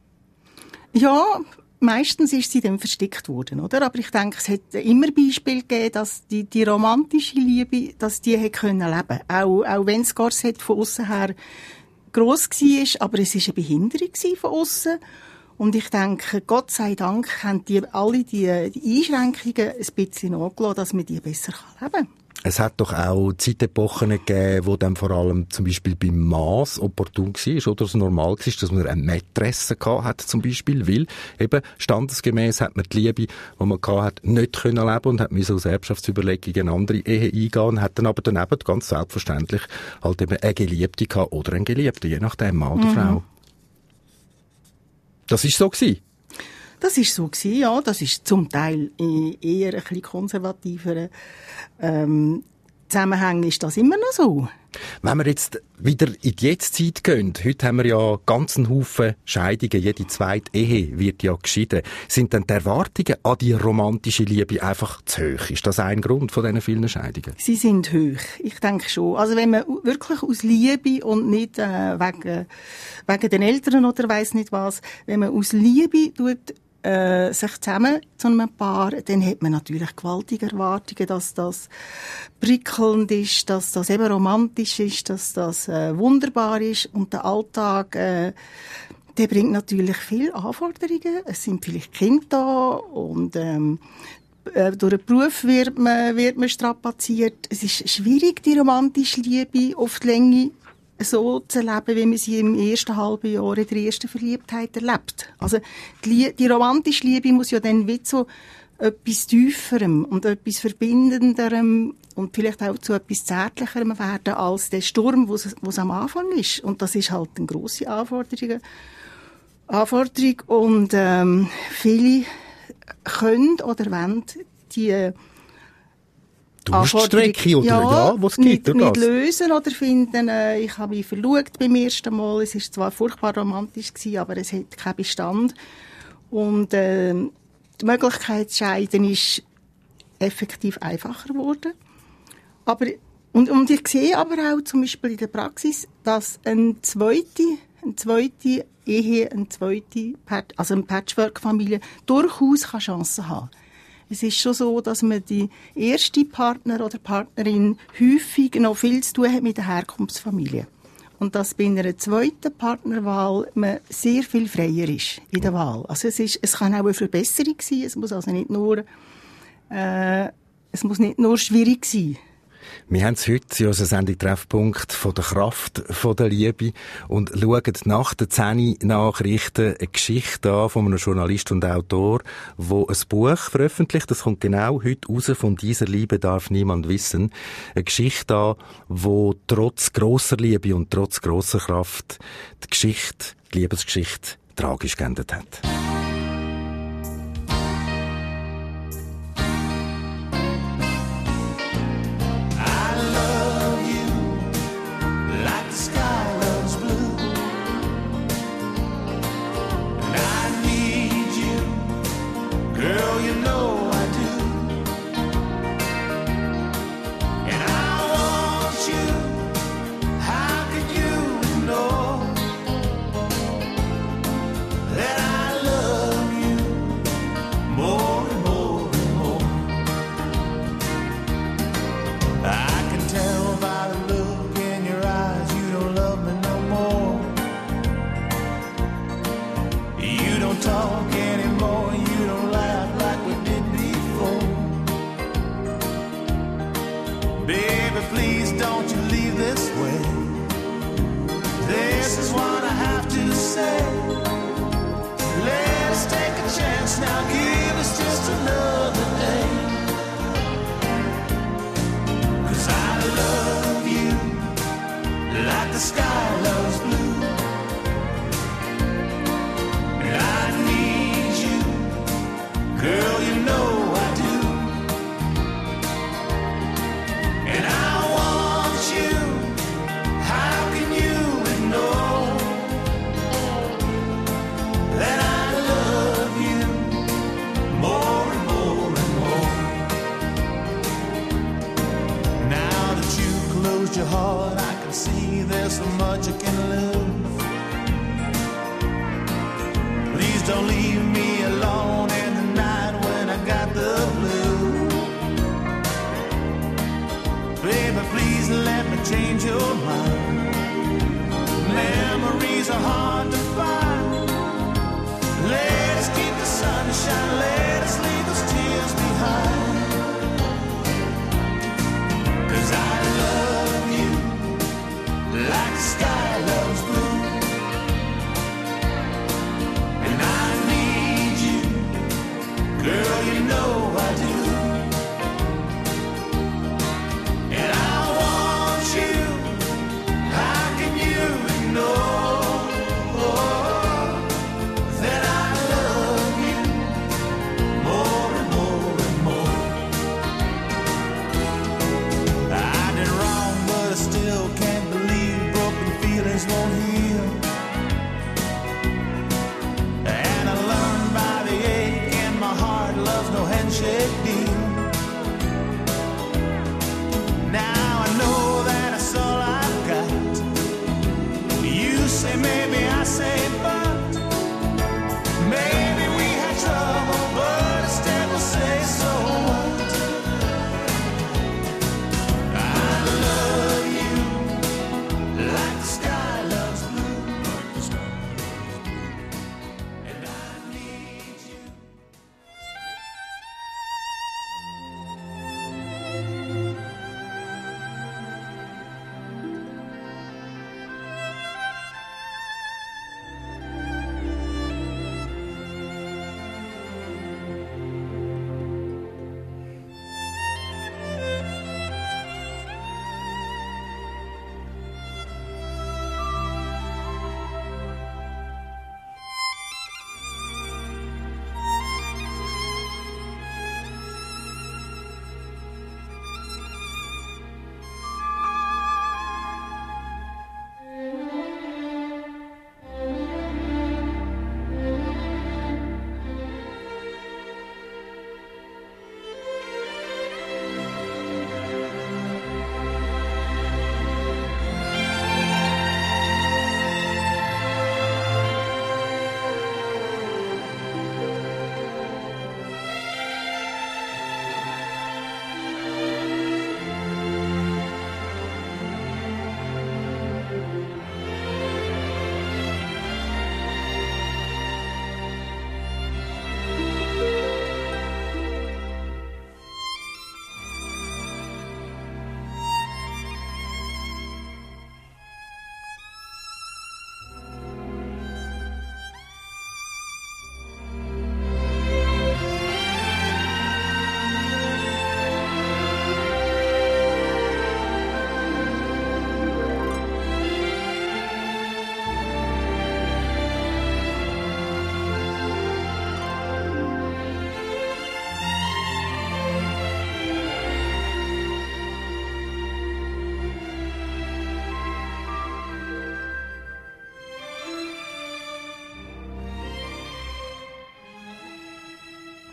Ja, meistens ist sie dann versteckt worden, oder? Aber ich denke, es hat immer Beispiele gegeben, dass die romantische Liebe, dass die hätte können leben. Auch wenn das Korsett von aussen her gross war, aber es war eine Behinderung von aussen. Und ich denke, Gott sei Dank haben alle die Einschränkungen ein bisschen nachgelassen, dass man die besser leben kann. Es hat doch auch Zeitepochen gegeben, wo dann vor allem zum Beispiel beim Mass opportun war oder es normal war, dass man eine Mätresse hatte zum Beispiel, weil eben standesgemäß hat man die Liebe, die man hatte, nicht können leben und hat müssen aus Erbschaftsüberlegungen eine andere Ehe eingehen, hat dann aber daneben ganz selbstverständlich halt eben eine Geliebte gehabt oder einen Geliebten, je nachdem, Mann oder Frau. Das ist so gewesen. Das ist so gewesen, ja. Das ist zum Teil eher ein bisschen konservativer Zusammenhang ist das immer noch so. Wenn wir jetzt wieder in die Jetztzeit gehen, heute haben wir ja ganzen Haufen Scheidungen, jede zweite Ehe wird ja geschieden. Sind denn die Erwartungen an die romantische Liebe einfach zu hoch? Ist das ein Grund von diesen vielen Scheidungen? Sie sind hoch, ich denke schon. Also wenn man wirklich aus Liebe und nicht wegen den Eltern oder weiss nicht was, wenn man aus Liebe sich zusammen zu einem Paar, dann hat man natürlich gewaltige Erwartungen, dass das prickelnd ist, dass das eben romantisch ist, dass das wunderbar ist und der Alltag, der bringt natürlich viele Anforderungen. Es sind vielleicht Kinder da und durch den Beruf wird man strapaziert. Es ist schwierig, die romantische Liebe auf die Länge so zu leben, wie man sie im ersten halben Jahr in der ersten Verliebtheit erlebt. Also die romantische Liebe muss ja dann wie so etwas Tieferem und etwas Verbindenderem und vielleicht auch zu etwas Zärtlicherem werden als der Sturm, wo es am Anfang ist. Und das ist halt eine grosse Anforderung. Und viele können oder wollen die Durststrecke oder was gibt nicht lösen oder finden, ich habe mich verliebt beim ersten Mal, es ist zwar furchtbar romantisch gewesen, aber es hat keinen Bestand und die Möglichkeit zu scheiden ist effektiv einfacher geworden. Aber und ich sehe aber auch zum Beispiel in der Praxis, dass eine zweite Ehe, eine Patchwork-Familie durchaus Chancen haben kann. Es ist schon so, dass man die erste Partner oder Partnerin häufig noch viel zu tun hat mit der Herkunftsfamilie. Und dass bei einer zweiten Partnerwahl man sehr viel freier ist in der Wahl. Also es kann auch eine Verbesserung sein. Es muss also nicht nur schwierig sein. Wir haben es heute in unserer Sendung Treffpunkt von der Kraft von der Liebe und schauen nach den 10 Nachrichten eine Geschichte an von einem Journalist und Autor, der ein Buch veröffentlicht. Das kommt genau heute raus. Von dieser Liebe darf niemand wissen. Eine Geschichte an, die trotz grosser Liebe und trotz grosser Kraft die Liebesgeschichte tragisch geendet hat. More and more and more.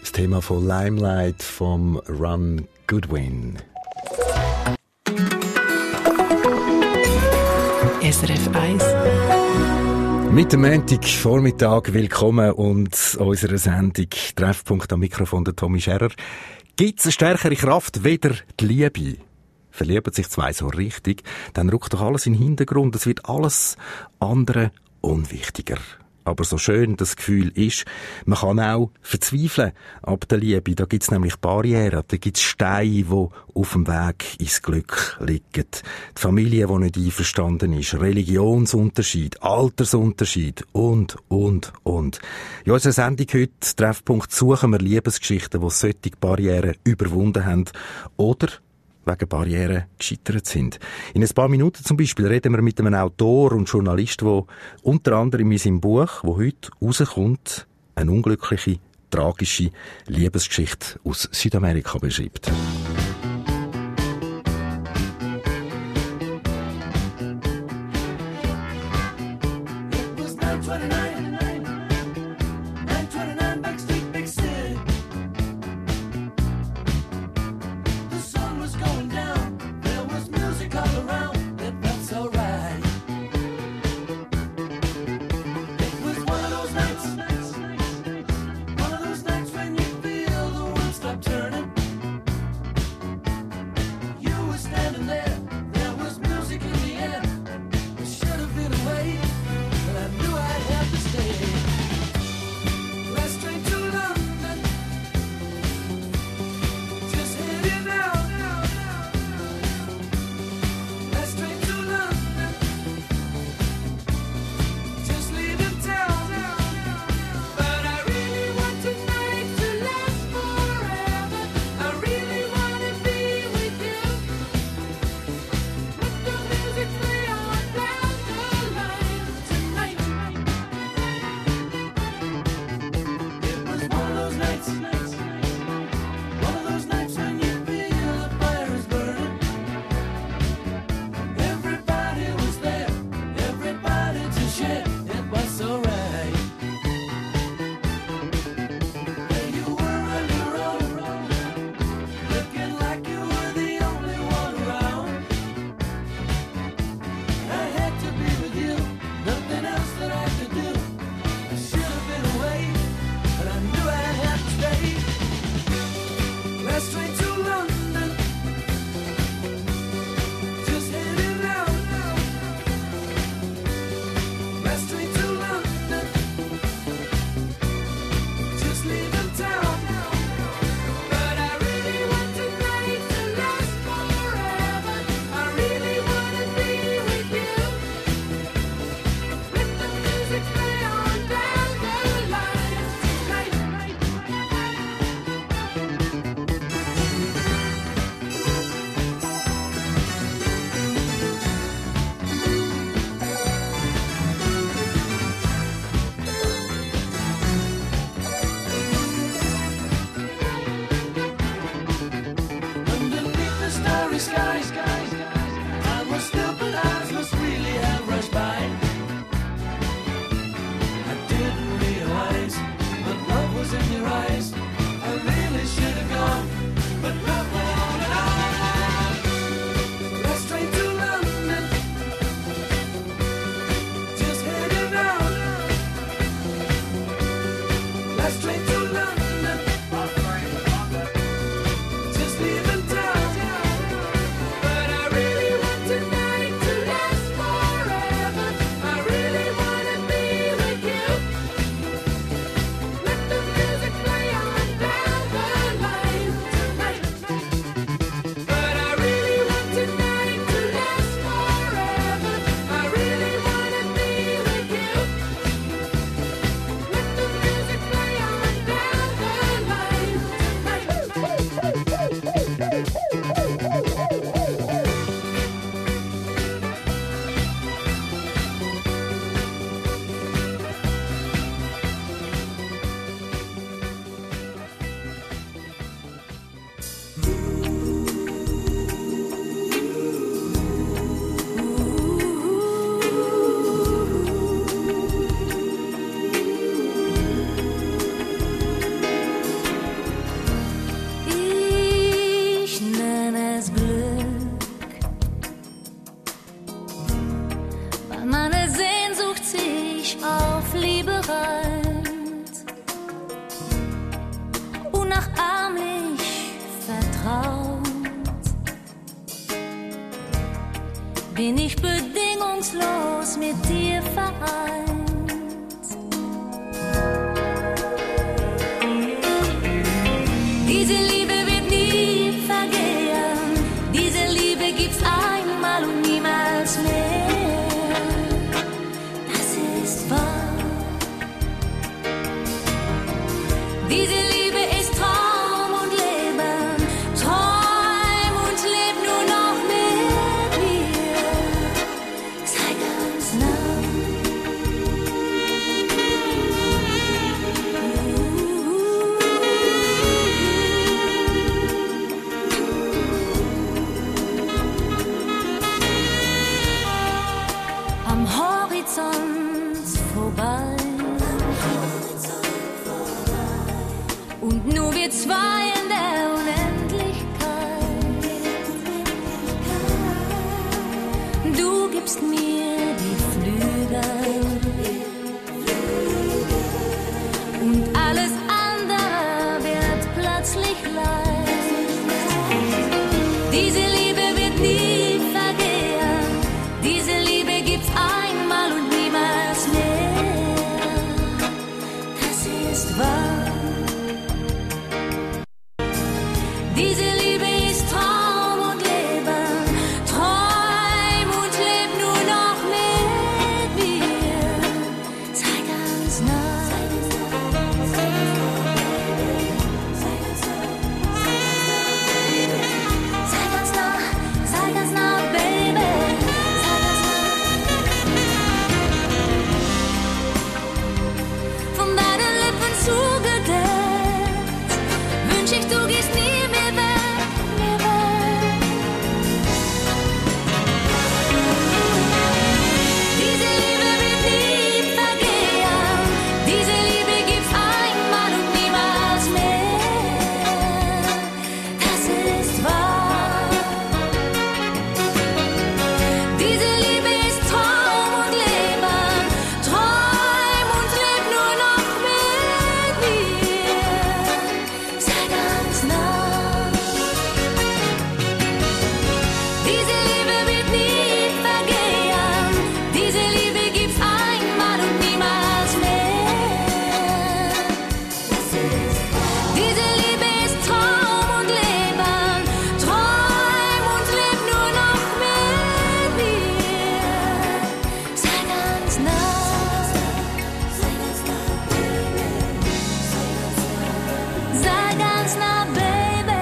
Das Thema von Limelight vom Ron Goodwin. SRF 1. Mit dem Montagvormittag willkommen und unserer Sendung Treffpunkt am Mikrofon der Tommy Scherer. Gibt es eine stärkere Kraft weder die Liebe? Verlieben sich zwei so richtig, dann rückt doch alles in den Hintergrund. Es wird alles andere unwichtiger. Aber so schön das Gefühl ist, man kann auch verzweifeln ab der Liebe. Da gibt's nämlich Barrieren, da gibt's Steine, die auf dem Weg ins Glück liegen. Die Familie, die nicht einverstanden ist, Religionsunterschied, Altersunterschied und. In unserer Sendung heute, Treffpunkt, suchen wir Liebesgeschichten, die solche Barrieren überwunden haben oder wegen Barrieren gescheitert sind. In ein paar Minuten zum Beispiel reden wir mit einem Autor und Journalist, der unter anderem in seinem Buch, das heute rauskommt, eine unglückliche, tragische Liebesgeschichte aus Südamerika beschreibt. Tonight bin ich bedingungslos mit dir vereint. Diese Liebe wird nie vergehen, diese Liebe gibt's einmal und niemals mehr. Das ist wahr. Diese Liebe ist Traum und Leben, träum und leb nur noch mit mir. Sei ganz nah. Am Horizont vorbei. Und nur wir zwei in der Unendlichkeit. Du gibst mir die Flügel und alles andere wird plötzlich leicht. Diese Liebe wird nie vergehen, diese Liebe gibt's einmal und niemals mehr. Das ist wahr. Diese Liebe ist Traum und Leben, träum und leb nur noch mit mir. Sei ganz nah. Sei ganz nah, Baby. Sei ganz nah. Von deinen Lippen zugedeckt, wünsch ich, du gehst nie mehr weg, mehr weg. Diese Liebe wird nie vergehen, diese Liebe gibt's einmal und niemals mehr. Das ist wahr. Diese Liebe ist Traum und Leben, träum und leb nur noch mit mir. Sei ganz nah. Diese Liebe wird nie vergehen, diese Liebe gibt's einmal und niemals mehr. Diese Liebe ist Traum und Leben, träum und leb nur noch mit mir. Sei ganz nah. Sei ganz nah, Baby.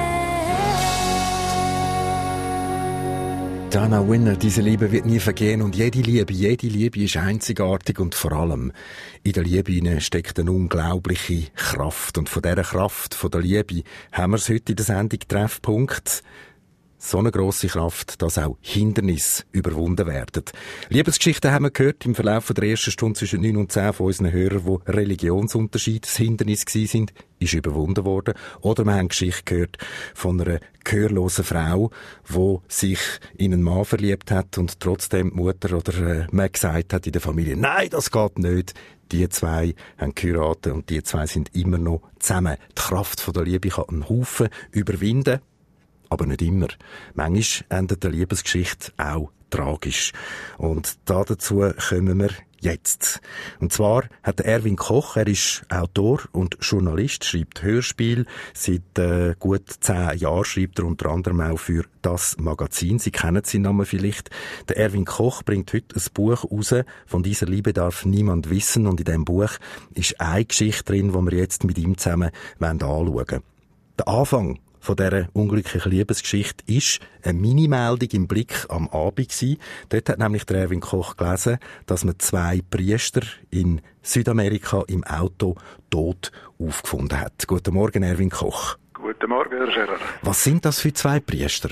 Dana Winner, diese Liebe wird nie vergehen und jede Liebe ist einzigartig und vor allem in der Liebe hinein steckt eine unglaubliche Kraft. Und von dieser Kraft, von der Liebe, haben wir es heute in der Sendung Treffpunkt. So eine grosse Kraft, dass auch Hindernisse überwunden werden. Liebesgeschichten haben wir gehört im Verlauf der ersten Stunde zwischen 9 und 10 von unseren Hörern, wo Religionsunterschied das Hindernis waren, ist überwunden worden. Oder wir haben Geschichte gehört von einer gehörlosen Frau, die sich in einen Mann verliebt hat und trotzdem die Mutter oder man gesagt hat in der Familie, nein, das geht nicht. Die zwei haben geheiratet und die zwei sind immer noch zusammen. Die Kraft von der Liebe kann einen Haufen überwinden. Aber nicht immer. Manchmal endet eine Liebesgeschichte auch tragisch. Und dazu kommen wir jetzt. Und zwar hat Erwin Koch, er ist Autor und Journalist, schreibt Hörspiel. Seit gut 10 Jahren schreibt er unter anderem auch für das Magazin. Sie kennen seinen Namen vielleicht. Der Erwin Koch bringt heute ein Buch raus. Von dieser Liebe darf niemand wissen. Und in diesem Buch ist eine Geschichte drin, die wir jetzt mit ihm zusammen anschauen wollen. Der Anfang von dieser unglücklichen Liebesgeschichte ist eine Mini-Meldung im Blick am Abend gewesen. Dort hat nämlich der Erwin Koch gelesen, dass man 2 Priester in Südamerika im Auto tot aufgefunden hat. Guten Morgen, Erwin Koch. Guten Morgen, Herr Scherer. Was sind das für 2 Priester?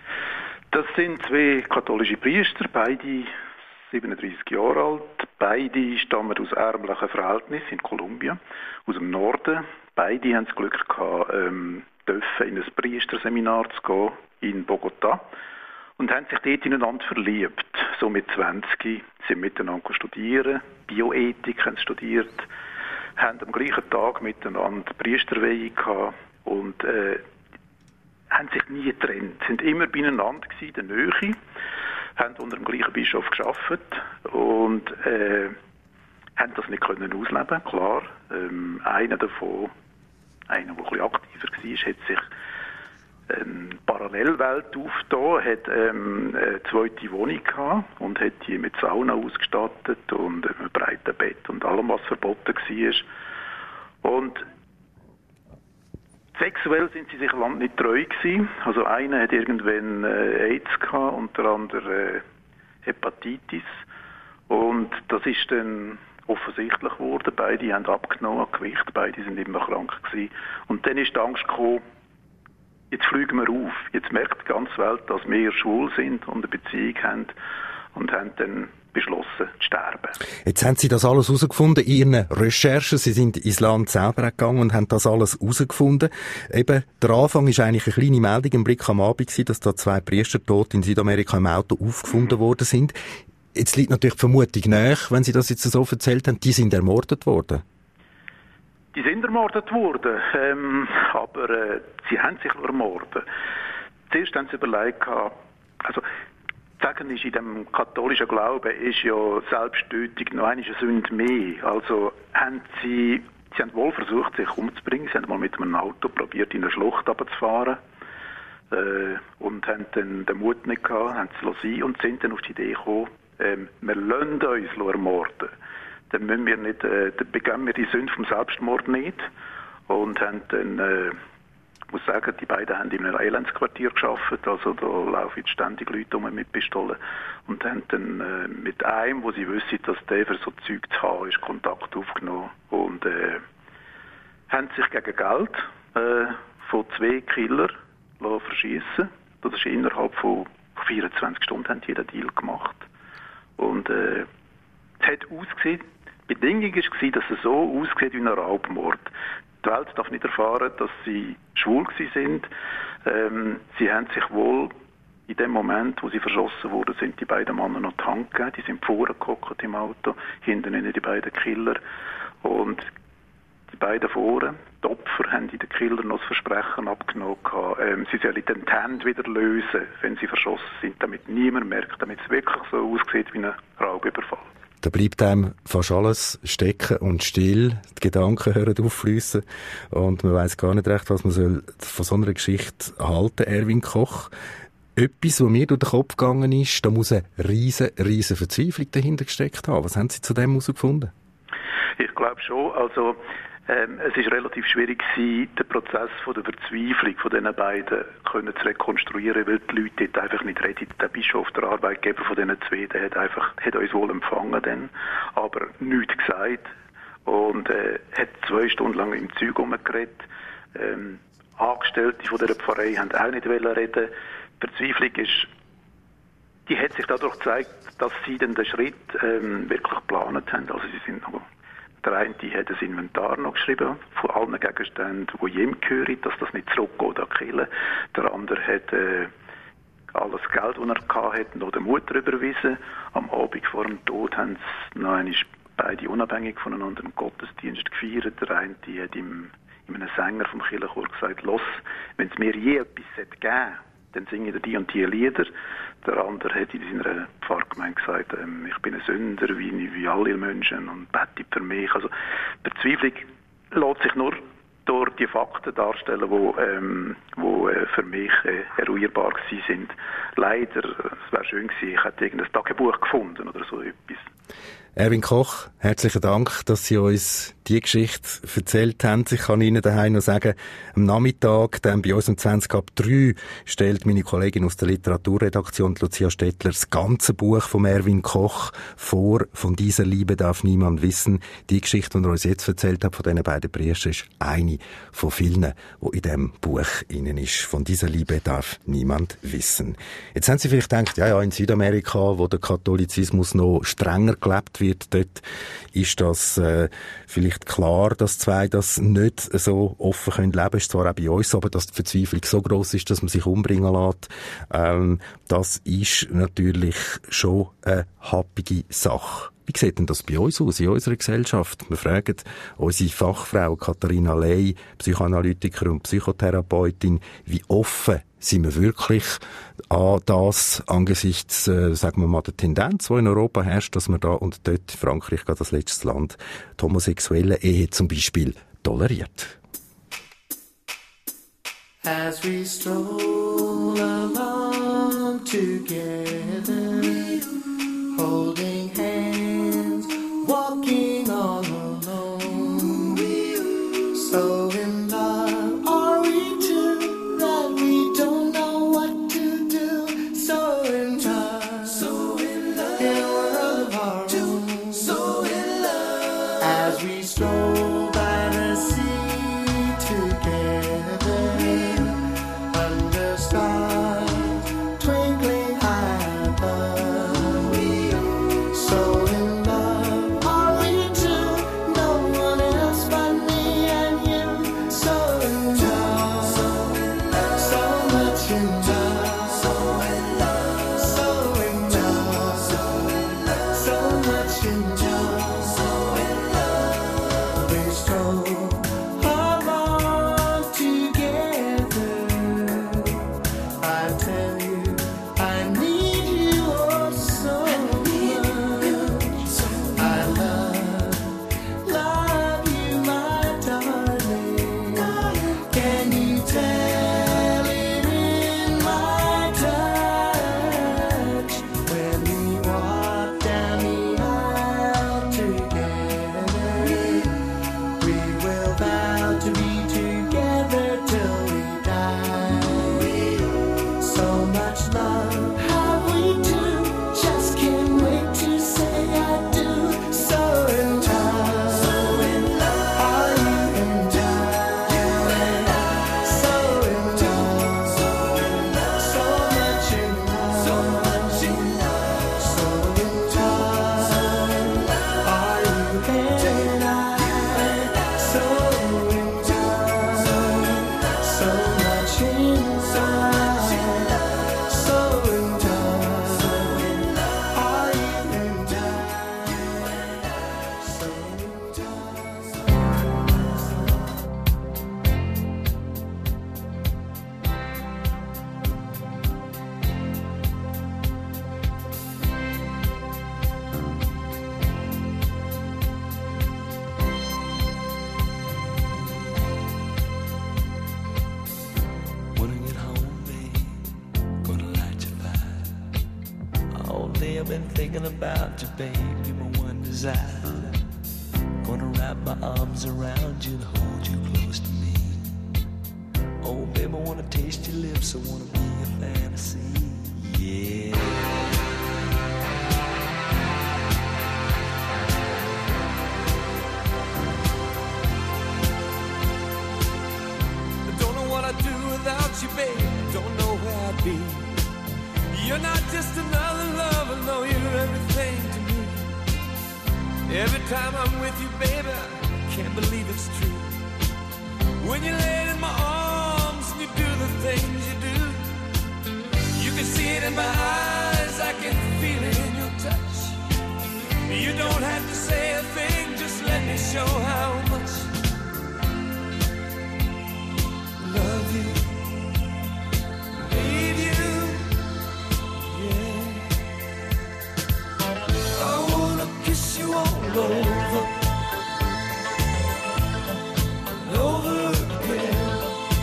Das sind 2 katholische Priester, beide 37 Jahre alt. Beide stammen aus ärmlichen Verhältnissen in Kolumbien, aus dem Norden. Beide haben das Glück gehabt, dürfen in ein Priesterseminar zu gehen in Bogotá und haben sich dort ineinander verliebt. So mit 20 sind miteinander studieren, Bioethik haben studiert, haben am gleichen Tag miteinander Priesterweihe gehabt und haben sich nie getrennt, sind immer beieinander gewesen, in der Nähe. haben unter dem gleichen Bischof gearbeitet und haben das nicht können ausleben, klar. Einer davon, einer, der ein bisschen aktiver war, hat sich eine Parallelwelt aufgetan, hat eine zweite Wohnung gehabt und hat die mit Sauna ausgestattet und einem breiten Bett und allem, was verboten war. Und sexuell sind sie sich lang nicht treu gewesen. Also einer hat irgendwann AIDS gehabt und der andere Hepatitis. Und das ist dann offensichtlich geworden. Beide haben abgenommen an Gewicht, beide sind immer krank gewesen. Und dann ist die Angst gekommen, jetzt fliegen wir auf. Jetzt merkt die ganze Welt, dass wir schwul sind und eine Beziehung haben und haben dann beschlossen zu sterben. Jetzt haben Sie das alles herausgefunden in Ihren Recherchen. Sie sind ins Land selber gegangen und haben das alles herausgefunden. Eben, der Anfang ist eigentlich eine kleine Meldung im Blick am Abend gewesen, dass da 2 Priester tot in Südamerika im Auto aufgefunden worden sind. Jetzt liegt natürlich die Vermutung nahe, wenn Sie das jetzt so erzählt haben, die sind ermordet worden. Die sind ermordet worden, aber sie haben sich nur ermordet. Zuerst haben sie überlegt, also sagen ist, in dem katholischen Glauben ist ja Selbsttötung noch eine Sünde mehr. Also sie haben wohl versucht, sich umzubringen. Sie haben mal mit einem Auto probiert, in eine Schlucht runterzufahren und haben dann den Mut nicht gehabt, haben es sein und sind dann auf die Idee gekommen, wir lassen uns ermorden. Dann müssen wir nicht, dann begehen wir die Sünde vom Selbstmord nicht. Und haben dann, ich muss sagen, die beiden haben in einem Elendsquartier gearbeitet, also da laufen jetzt ständig Leute rum mit Pistolen. Und haben dann mit einem, wo sie wissen, dass der für so Zeug zu haben ist, Kontakt aufgenommen. Und haben sich gegen Geld von 2 Killer verschiessen. Das ist innerhalb von 24 Stunden haben die den Deal gemacht. Und es hat ausgesehen, die Bedingung war, dass es so aussieht wie ein Raubmord. Die Welt darf nicht erfahren, dass sie schwul sind. Sie haben sich wohl in dem Moment, wo sie verschossen wurden, sind die beiden Männer noch die Hand gegeben. Die sind vorgehockt im Auto, hinten ihnen die beiden Killer. Und die beiden vorne, die Opfer, haben den Killer noch das Versprechen abgenommen. Sie sollen den Hand wieder lösen, wenn sie verschossen sind, damit niemand merkt, damit es wirklich so aussieht wie ein Raubüberfall. Da bleibt einem fast alles stecken und still. Die Gedanken hören auffliessen. Und man weiss gar nicht recht, was man soll von so einer Geschichte halten. Erwin Koch. Etwas, was mir durch den Kopf gegangen ist, da muss eine riesen Verzweiflung dahinter gesteckt haben. Was haben Sie zu dem herausgefunden? Ich glaube schon. Also, es ist relativ schwierig gewesen, den Prozess von der Verzweiflung von diesen beiden zu rekonstruieren, weil die Leute dort einfach nicht reden. Der Bischof, der Arbeitgeber von diesen 2, der hat uns wohl empfangen dann, aber nichts gesagt und hat 2 Stunden lang im Zeug rumgeredet. Angestellte von dieser Pfarrei haben auch nicht reden. Die Verzweiflung die hat sich dadurch gezeigt, dass sie dann den Schritt wirklich geplant haben. Also sie sind noch Der eine hat ein Inventar noch geschrieben von allen Gegenständen, die ihm gehören, dass das nicht zurückgeht an die Kirche. Der andere hat alles Geld, das er hatte, noch der Mutter überwiesen. Am Abend vor dem Tod haben sie noch einmal beide unabhängig voneinander im Gottesdienst gefeiert. Der eine hat ihm einem Sänger vom Kirchenchor gesagt, «Los, wenn es mir je etwas geben, dann singe ich die und die Lieder.» Der andere hat in seiner Pfarrgemeinde gesagt, ich bin ein Sünder wie alle Menschen und bete für mich. Also die Verzweiflung lässt sich nur durch die Fakten darstellen, die für mich eruierbar gewesen sind. Leider, es wäre schön gewesen, ich hätte irgendein Tagebuch gefunden oder so etwas. Erwin Koch, herzlichen Dank, dass Sie uns die Geschichte erzählt haben. Ich kann Ihnen daheim noch sagen, am Nachmittag, dann bei uns um 3:20 stellt meine Kollegin aus der Literaturredaktion, Lucia Stettler, das ganze Buch von Erwin Koch vor. Von dieser Liebe darf niemand wissen. Die Geschichte, die er uns jetzt erzählt hat, von diesen beiden Priestern, ist eine von vielen, die in diesem Buch innen ist. Von dieser Liebe darf niemand wissen. Jetzt haben Sie vielleicht gedacht, ja, in Südamerika, wo der Katholizismus noch strenger gelebt wird, dort ist das vielleicht klar, dass 2 das nicht so offen leben können. Ist zwar auch bei uns, aber dass die Verzweiflung so gross ist, dass man sich umbringen lässt, das ist natürlich schon eine happige Sache. Wie sieht denn das bei uns aus, in unserer Gesellschaft? Wir fragen unsere Fachfrau Katharina Ley, Psychoanalytikerin und Psychotherapeutin, wie offen Sind wir wirklich an das angesichts, sagen wir mal, der Tendenz, die in Europa herrscht, dass man da und dort, Frankreich, gerade das letzte Land, die homosexuelle Ehe zum Beispiel toleriert? As we stroll along together, holding hands, walking all alone, so in love are we two that we don't know what to do, so in love, in a world of our own, so in love, as we stroll by the sea together, under stars twinkling high above, so in love are we two, no one else but me and you, so in love, so much in love, so in love, so in love, so much in love, so in love, we stroll along together. I tell you, I need you oh so much. I love you, my darling. Can you tell it in my touch? When we walk down the aisle together, we will vow to be together till we die. So much love have we two, just can't wait to say I do. So in love, are you and I? So in love, so much in love, so in love, are you and I? So in love, so much in love, so in love, are you and When I get home, babe, gonna light your fire. All day I've been thinking about you, babe, you're my one desire. Gonna wrap my arms around you and hold you close to me. Oh, babe, I wanna taste your lips, I wanna be a fantasy, yeah. I don't know what I'd do without you, babe. Don't know where I'd be. You're not just another lover, no, you're everything to me. Every time I'm with you, baby, I can't believe it's true. When you lay in my arms and you do the things you do, you can see it in my eyes, I can feel it in your touch. You don't have to say a thing, just let me show how much love you, need you, yeah. I wanna kiss you all over, and over again.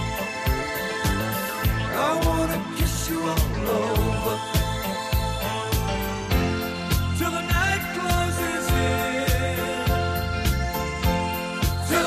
I wanna kiss you all over, till the night closes in, till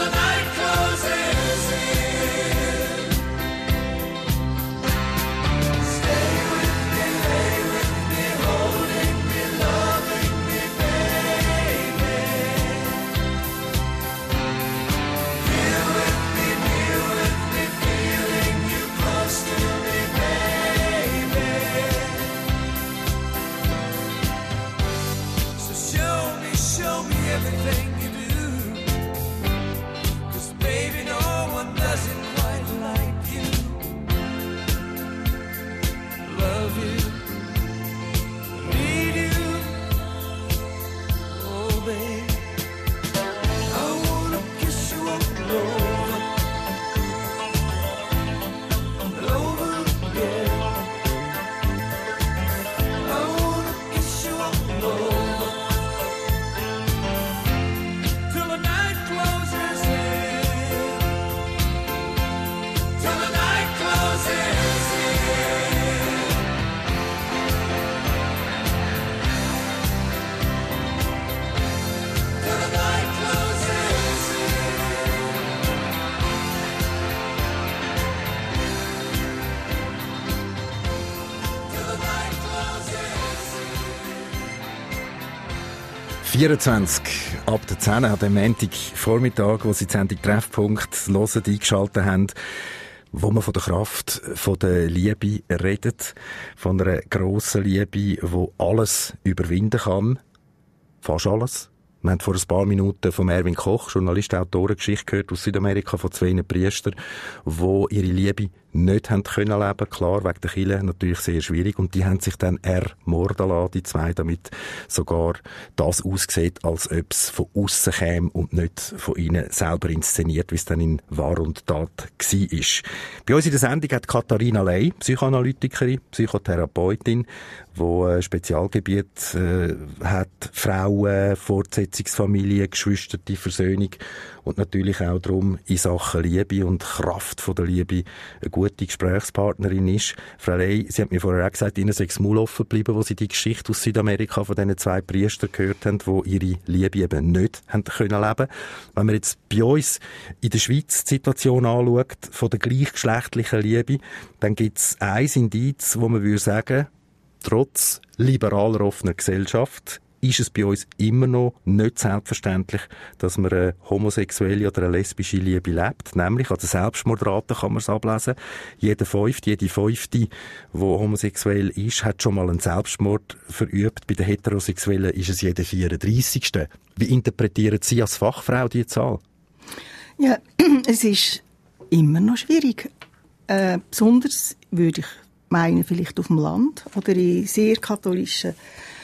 24 ab der 10 an dem Montagvormittag, wo Sie die Sendung Treffpunkt hören, eingeschaltet haben, wo man von der Kraft, von der Liebe redet, von einer grossen Liebe, die alles überwinden kann. Fast alles. Wir haben vor ein paar Minuten von Erwin Koch, Journalist, Autor, Geschichte gehört aus Südamerika von 2 Priestern, die ihre Liebe nicht haben können leben. Klar, wegen der Kirche natürlich sehr schwierig. Und die haben sich dann ermorden lassen, die 2, damit sogar das aussieht, als ob es von aussen käme und nicht von ihnen selber inszeniert, wie es dann in Wahr und Tat war. Bei uns in der Sendung hat Katharina Ley, Psychoanalytikerin, Psychotherapeutin, die ein Spezialgebiet hat, Frauen, Fortsetzungsfamilien, Geschwister, die Versöhnung und natürlich auch darum in Sachen Liebe und Kraft von der Liebe eine gute Gesprächspartnerin ist. Frau Ley, Sie haben mir vorher auch gesagt, Ihnen sei das Maul offen geblieben, wo Sie die Geschichte aus Südamerika von diesen 2 Priestern gehört haben, die ihre Liebe eben nicht haben können leben. Wenn man jetzt bei uns in der Schweiz die Situation anschaut, von der gleichgeschlechtlichen Liebe, dann gibt es ein Indiz, wo man würde sagen, trotz liberaler offener Gesellschaft ist es bei uns immer noch nicht selbstverständlich, dass man eine homosexuelle oder eine lesbische Liebe lebt. Nämlich an der Selbstmordrate kann man es ablesen. Jede Fünfte, die homosexuell ist, hat schon mal einen Selbstmord verübt. Bei den Heterosexuellen ist es jede 34. Wie interpretieren Sie als Fachfrau diese Zahl? Ja, es ist immer noch schwierig. Besonders würde ich meinen, vielleicht auf dem Land oder in sehr katholische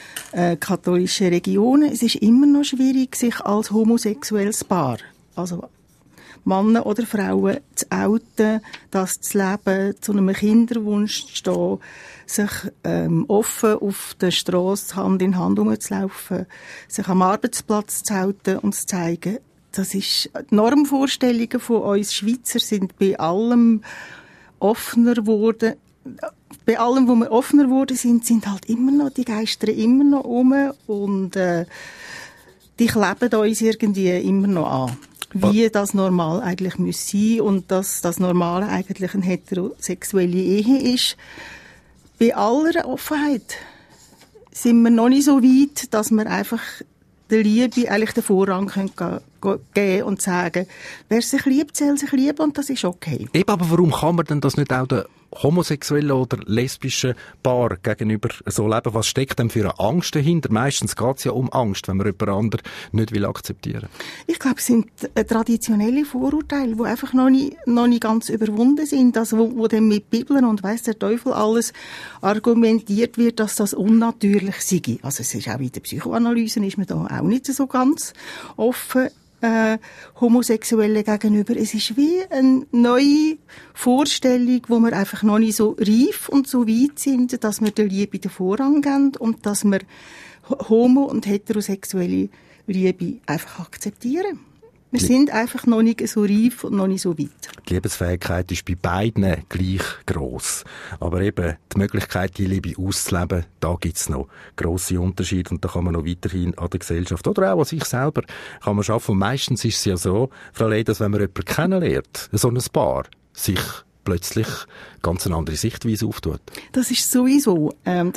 Regionen. Es ist immer noch schwierig, sich als homosexuelles Paar, also Männer oder Frauen, zu outen, das zu leben, zu einem Kinderwunsch zu stehen, sich offen auf der Strasse Hand in Hand rumzulaufen, sich am Arbeitsplatz zu halten und zu zeigen. Das ist, die Normvorstellungen von uns Schweizer sind bei allem offener geworden. Bei allem, wo wir offener geworden sind halt immer noch, die Geister immer noch rum und die kleben uns irgendwie immer noch an. Wie das normal eigentlich muss sein und dass das Normale eigentlich eine heterosexuelle Ehe ist. Bei aller Offenheit sind wir noch nicht so weit, dass wir einfach der Liebe eigentlich den Vorrang geben und sagen, wer sich liebt, soll sich lieben und das ist okay. Eben, aber warum kann man denn das nicht auch den homosexuellen oder lesbischen Paar gegenüber so leben? Was steckt denn für eine Angst dahinter? Meistens geht es ja um Angst, wenn man jemand anderen nicht akzeptieren will. Ich glaube, es sind traditionelle Vorurteile, die einfach noch nicht ganz überwunden sind. Also wo dann mit Bibeln und weiss der Teufel alles argumentiert wird, dass das unnatürlich sei. Also es ist auch in der Psychoanalyse ist man da auch nicht so ganz offen. Homosexuellen gegenüber. Es ist wie eine neue Vorstellung, wo wir einfach noch nicht so reif und so weit sind, dass wir der Liebe den Vorrang geben und dass wir homo- und heterosexuelle Liebe einfach akzeptieren. Wir sind einfach noch nicht so reif und noch nicht so weit. Die Liebesfähigkeit ist bei beiden gleich gross. Aber eben die Möglichkeit, die Liebe auszuleben, da gibt's noch grosse Unterschiede und da kann man noch weiterhin an der Gesellschaft oder auch an sich selber kann man schaffen. Und meistens ist es ja so, Frau Ley, dass wenn man jemanden kennenlernt, so ein Paar, sich plötzlich ganz eine andere Sichtweise auftut. Das ist sowieso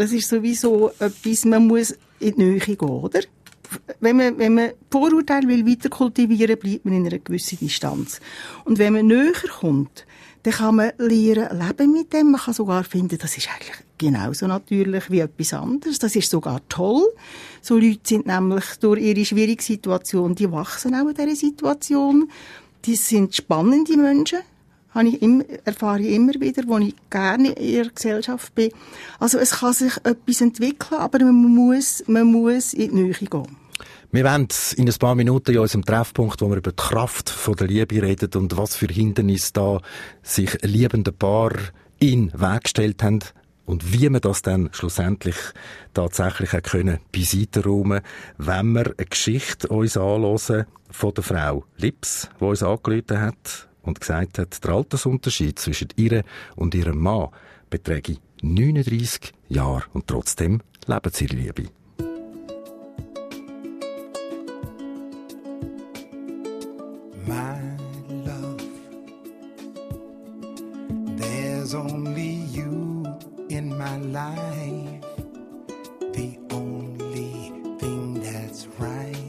etwas, man muss in die Nähe gehen, oder? Wenn man Vorurteile will weiter kultivieren, bleibt man in einer gewissen Distanz. Und wenn man näher kommt, dann kann man lernen, leben mit dem. Man kann sogar finden, das ist eigentlich genauso natürlich wie etwas anderes. Das ist sogar toll. So Leute sind nämlich durch ihre schwierige Situation, die wachsen auch in dieser Situation. Die sind spannende Menschen. Erfahre ich immer wieder, wo ich gerne in ihrer Gesellschaft bin. Also es kann sich etwas entwickeln, aber man muss in die Nähe gehen. Wir wollen in ein paar Minuten in unserem Treffpunkt, wo wir über die Kraft von der Liebe reden und was für Hindernisse da sich liebende Paar in den Weg gestellt haben und wie wir das dann schlussendlich tatsächlich auch können beiseite räumen, wenn wir eine Geschichte uns anhören von der Frau Lips, die uns angerufen hat und gesagt hat, der Altersunterschied zwischen ihr und ihrem Mann beträge 39 Jahre und trotzdem leben sie ihre Liebe. My love, there's only you in my life, the only thing that's right.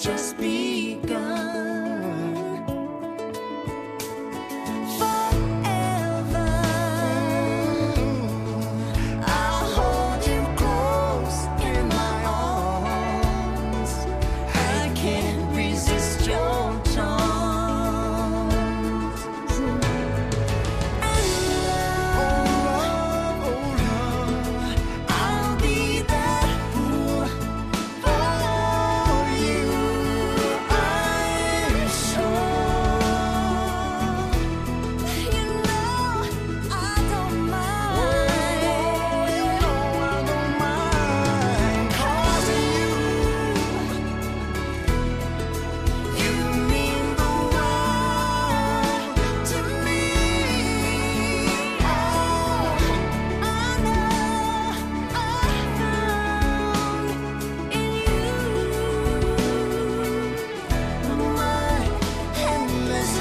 just begun. Forever, I'll hold you close in my arms. I can't resist your charms. And love, I'll be there for you. I'm sure. You know I don't mind. You know I don't mind. 'Cause you mean the world to me. Oh, I know I found in you my endless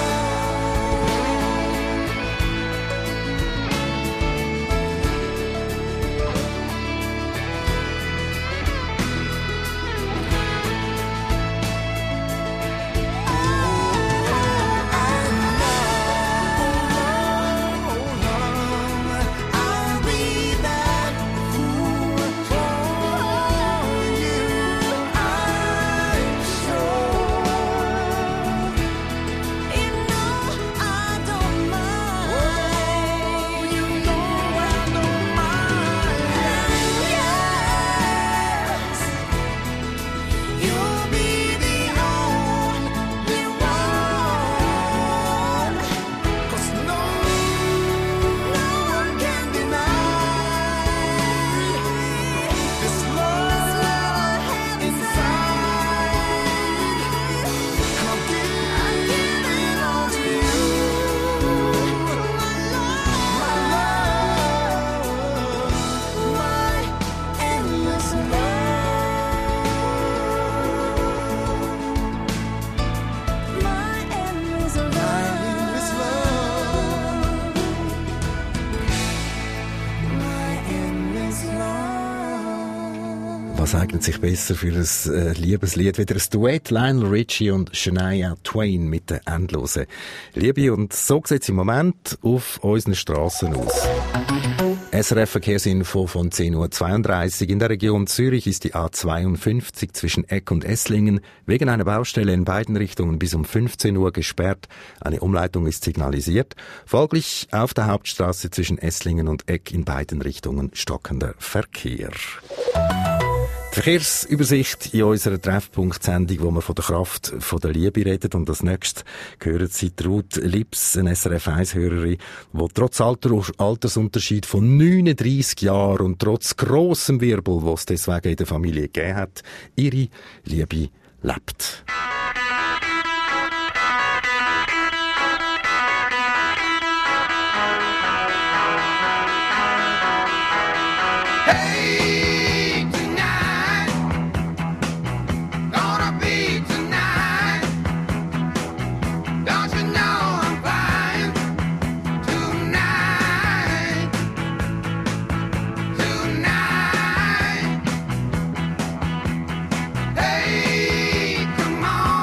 I'll be that fool for you. I'm sure. You know I don't mind. You know I don't mind. Yes, you'll be the only one. 'Cause no one can deny this love I have inside. And I'll give it all to you. My love, my endless love, my endless love. Was eignet sich besser für ein Liebeslied wie ein Duett Lionel Richie und Shania Twain mit der endlosen Liebe? Und so sieht es im Moment auf unseren Strassen aus. SRF-Verkehrsinfo von 10.32 Uhr. In der Region Zürich ist die A52 zwischen Eck und Esslingen wegen einer Baustelle in beiden Richtungen bis um 15 Uhr gesperrt. Eine Umleitung ist signalisiert. Folglich auf der Hauptstraße zwischen Esslingen und Eck in beiden Richtungen stockender Verkehr. Die Verkehrsübersicht in unserer Treffpunkt-Sendung, wo wir von der Kraft von der Liebe reden. Und als nächstes hören Sie Ruth Lips, eine SRF-1-Hörerin, die trotz Altersunterschied von 39 Jahren und trotz grossem Wirbel, was es deswegen in der Familie gegeben hat, ihre Liebe lebt. Hey, tonight, gonna be tonight. Don't you know I'm flying tonight, tonight. Hey, come on.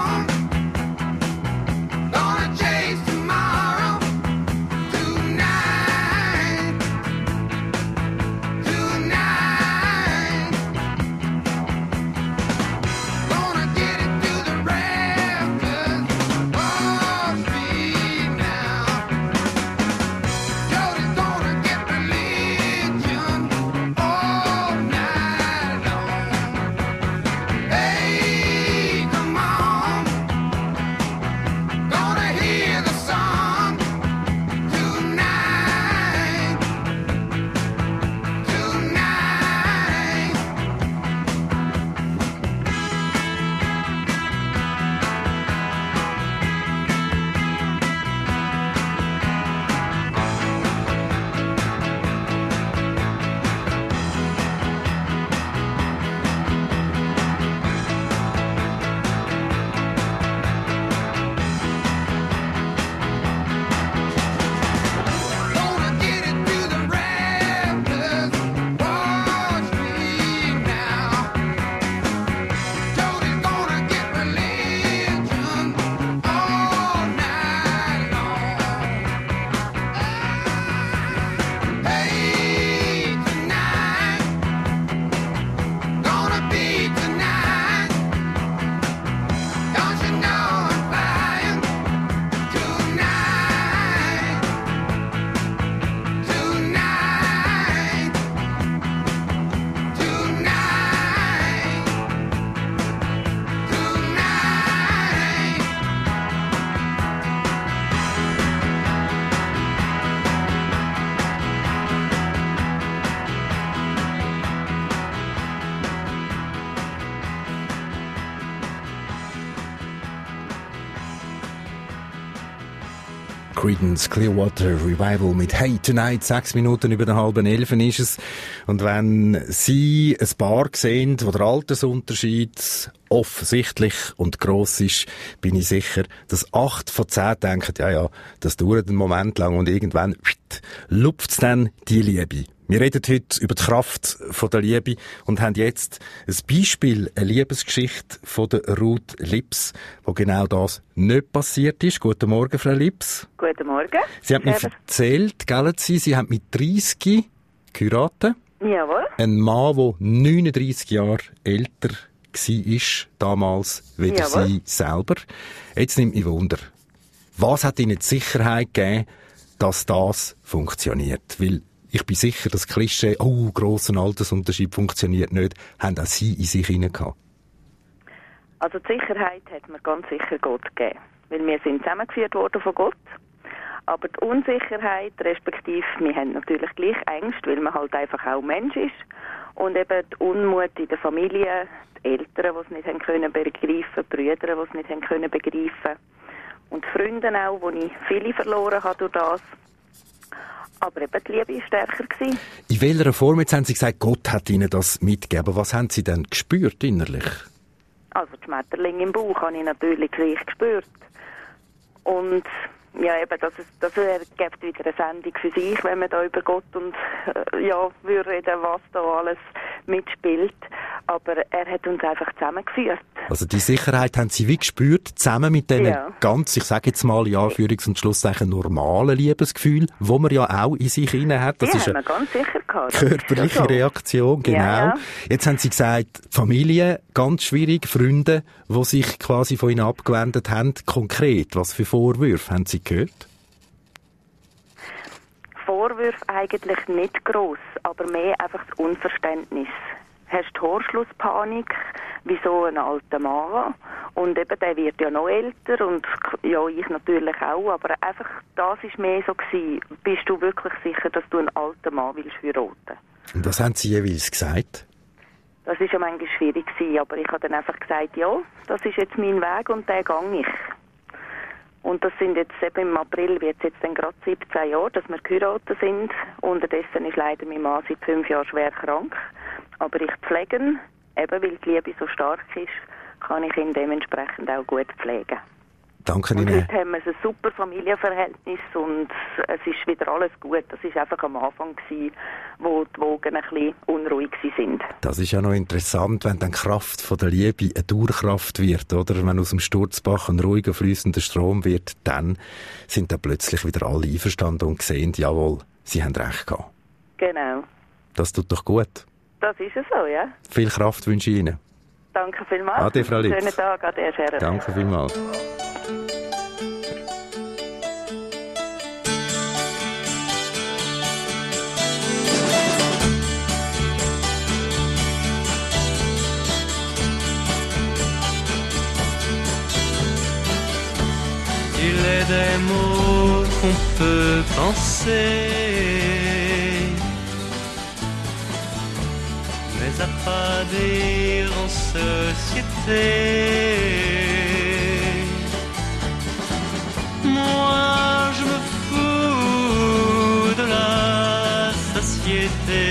Creedence Clearwater Revival mit «Hey Tonight», 6 Minuten über der 10:30 ist es. Und wenn Sie ein Paar sehen, wo der Altersunterschied offensichtlich und gross ist, bin ich sicher, dass 8 von 10 denken, ja, das dauert einen Moment lang und irgendwann lupft's dann die Liebe. Wir reden heute über die Kraft von der Liebe und haben jetzt ein Beispiel, eine Liebesgeschichte von der Ruth Lips, wo genau das nicht passiert ist. Guten Morgen, Frau Lips. Guten Morgen. Sie haben mir erzählt, gell, Sie haben mit 30 geheiratet. Jawohl. Ein Mann, der 39 Jahre älter war damals, wie Sie selber. Jetzt nimmt mich Wunder, was hat Ihnen die Sicherheit gegeben, dass das funktioniert? Weil ich bin sicher, das Klischee, grosser Altersunterschied funktioniert nicht, haben auch Sie in sich hinein gehabt. Also die Sicherheit hat mir ganz sicher Gott gegeben. Weil wir sind zusammengeführt worden von Gott. Aber die Unsicherheit, respektive, wir haben natürlich gleich Ängste, weil man halt einfach auch Mensch ist. Und eben die Unmut in der Familie, die Eltern, die es nicht haben können begreifen, die Brüder, die es nicht haben können begreifen. Und die Freunde auch, wo ich viele verloren habe durch das. Aber eben die Liebe war stärker gewesen. In welcher Form, jetzt haben Sie gesagt, Gott hat Ihnen das mitgegeben. Was haben Sie denn gespürt innerlich? Also die Schmetterlinge im Bauch habe ich natürlich gleich gespürt. Und ja, eben, das ergibt wieder eine Sendung für sich, wenn man da über Gott und würde reden, was da alles mitspielt. Aber er hat uns einfach zusammengeführt. Also die Sicherheit haben Sie wie gespürt, zusammen mit diesen ganz, ich sage jetzt mal in Anführungs- und Schlusszeichen, normalen Liebesgefühl, wo man ja auch in sich hinein hat. Das ist eine ganz sicher gehabt. Körperliche Reaktion, genau. Ja. Jetzt haben Sie gesagt, Familie, ganz schwierig, Freunde, die sich quasi von Ihnen abgewendet haben. Konkret, was für Vorwürfe haben Sie gehört? Vorwürfe eigentlich nicht gross, aber mehr einfach das Unverständnis. Hast du Torschlusspanik, wie so ein alter Mann. Und eben, der wird ja noch älter und ja, ich natürlich auch, aber einfach, das war mehr so gewesen. Bist du wirklich sicher, dass du einen alten Mann willst heiraten? Und was haben Sie jeweils gesagt? Das war ja manchmal schwierig gewesen, aber ich habe dann einfach gesagt, ja, das ist jetzt mein Weg und den gehe ich. Und das sind jetzt eben im April, wird es jetzt dann gerade 17 Jahre, dass wir geheiratet sind. Unterdessen ist leider mein Mann seit 5 Jahren schwer krank. Aber ich pflege ihn, eben weil die Liebe so stark ist, kann ich ihn dementsprechend auch gut pflegen. Danke Ihnen. Und heute haben wir ein super Familienverhältnis und es ist wieder alles gut. Das war einfach am Anfang gewesen, wo die Wogen ein bisschen unruhig waren. Das ist ja noch interessant, wenn dann die Kraft von der Liebe eine Dauerkraft wird, oder? Wenn aus dem Sturzbach ein ruhiger, fließender Strom wird, dann sind dann plötzlich wieder alle einverstanden und sehen, jawohl, sie haben recht gehabt. Genau. Das tut doch gut. Das ist es so, ja. Viel Kraft wünsche ich Ihnen. Danke vielmals. Ade, Frau Lips. Schönen Tag, ade, Herr Scherer. Danke vielmals. Il est des mots qu'on peut penser, mais à pas dire en société. Moi je me fous de la société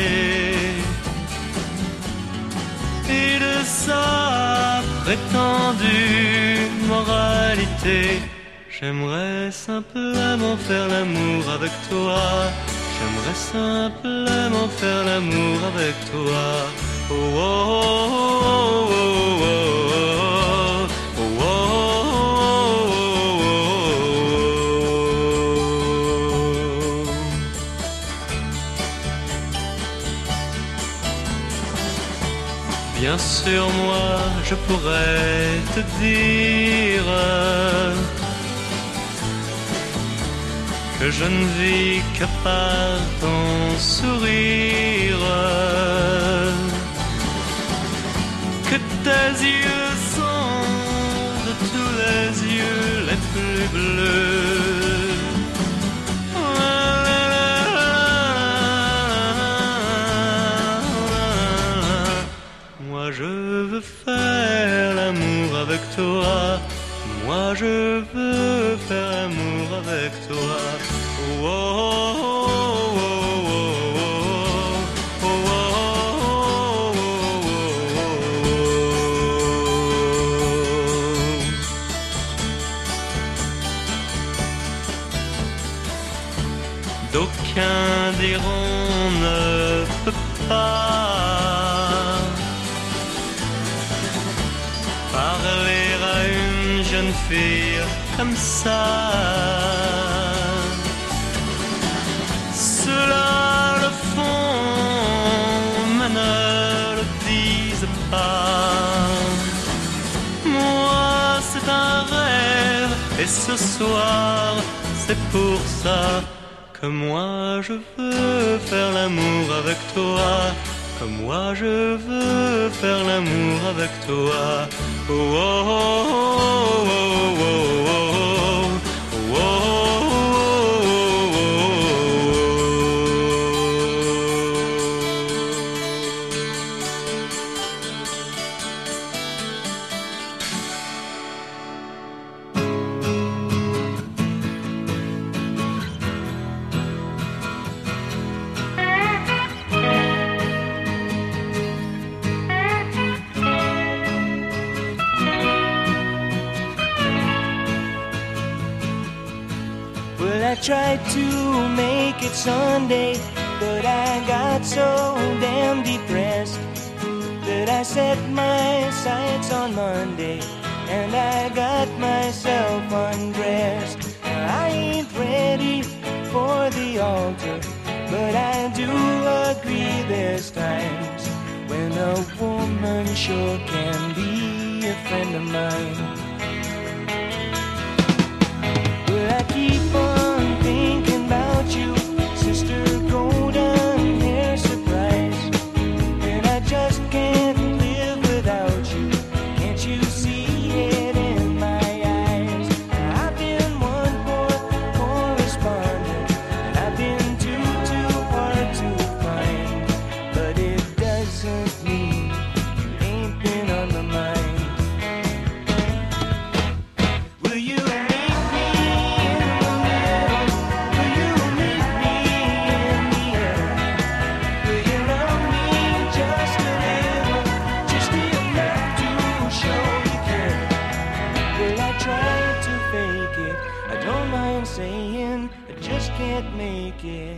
et de sa prétendue moralité. J'aimerais simplement faire l'amour avec toi. J'aimerais simplement faire l'amour avec toi. Oh, oh, oh, oh, oh, oh, oh, oh. Bien sûr, moi, je pourrais te dire que je ne vis que par ton sourire, que tes yeux sont de tous les yeux les plus bleus. Moi je veux faire l'amour avec toi, Moi je veux faire l'amour avec toi. Oh, oh, oh, oh, oh, oh, oh, oh. D'aucuns diront ne peut pas parler à une jeune fille comme ça. Ceux-là le font, mais ne le disent pas. Moi c'est un rêve, et ce soir c'est pour ça que moi je veux faire l'amour avec toi. Que moi je veux faire l'amour avec toi. Oh, oh, oh, oh, oh, oh, oh, oh, oh. I tried to make it Sunday, but I got so damn depressed that I set my sights on Monday and I got myself undressed. I ain't ready for the altar, but I do agree there's times when a woman sure can be a friend of mine. But I keep on thinking about you, sister golden hair surprise, and I just can't live without you. Can't you see it in my eyes? I've been one poor correspondent, and I've been too hard to find, but it doesn't mean you ain't been on my mind. Will you saying I just can't make it.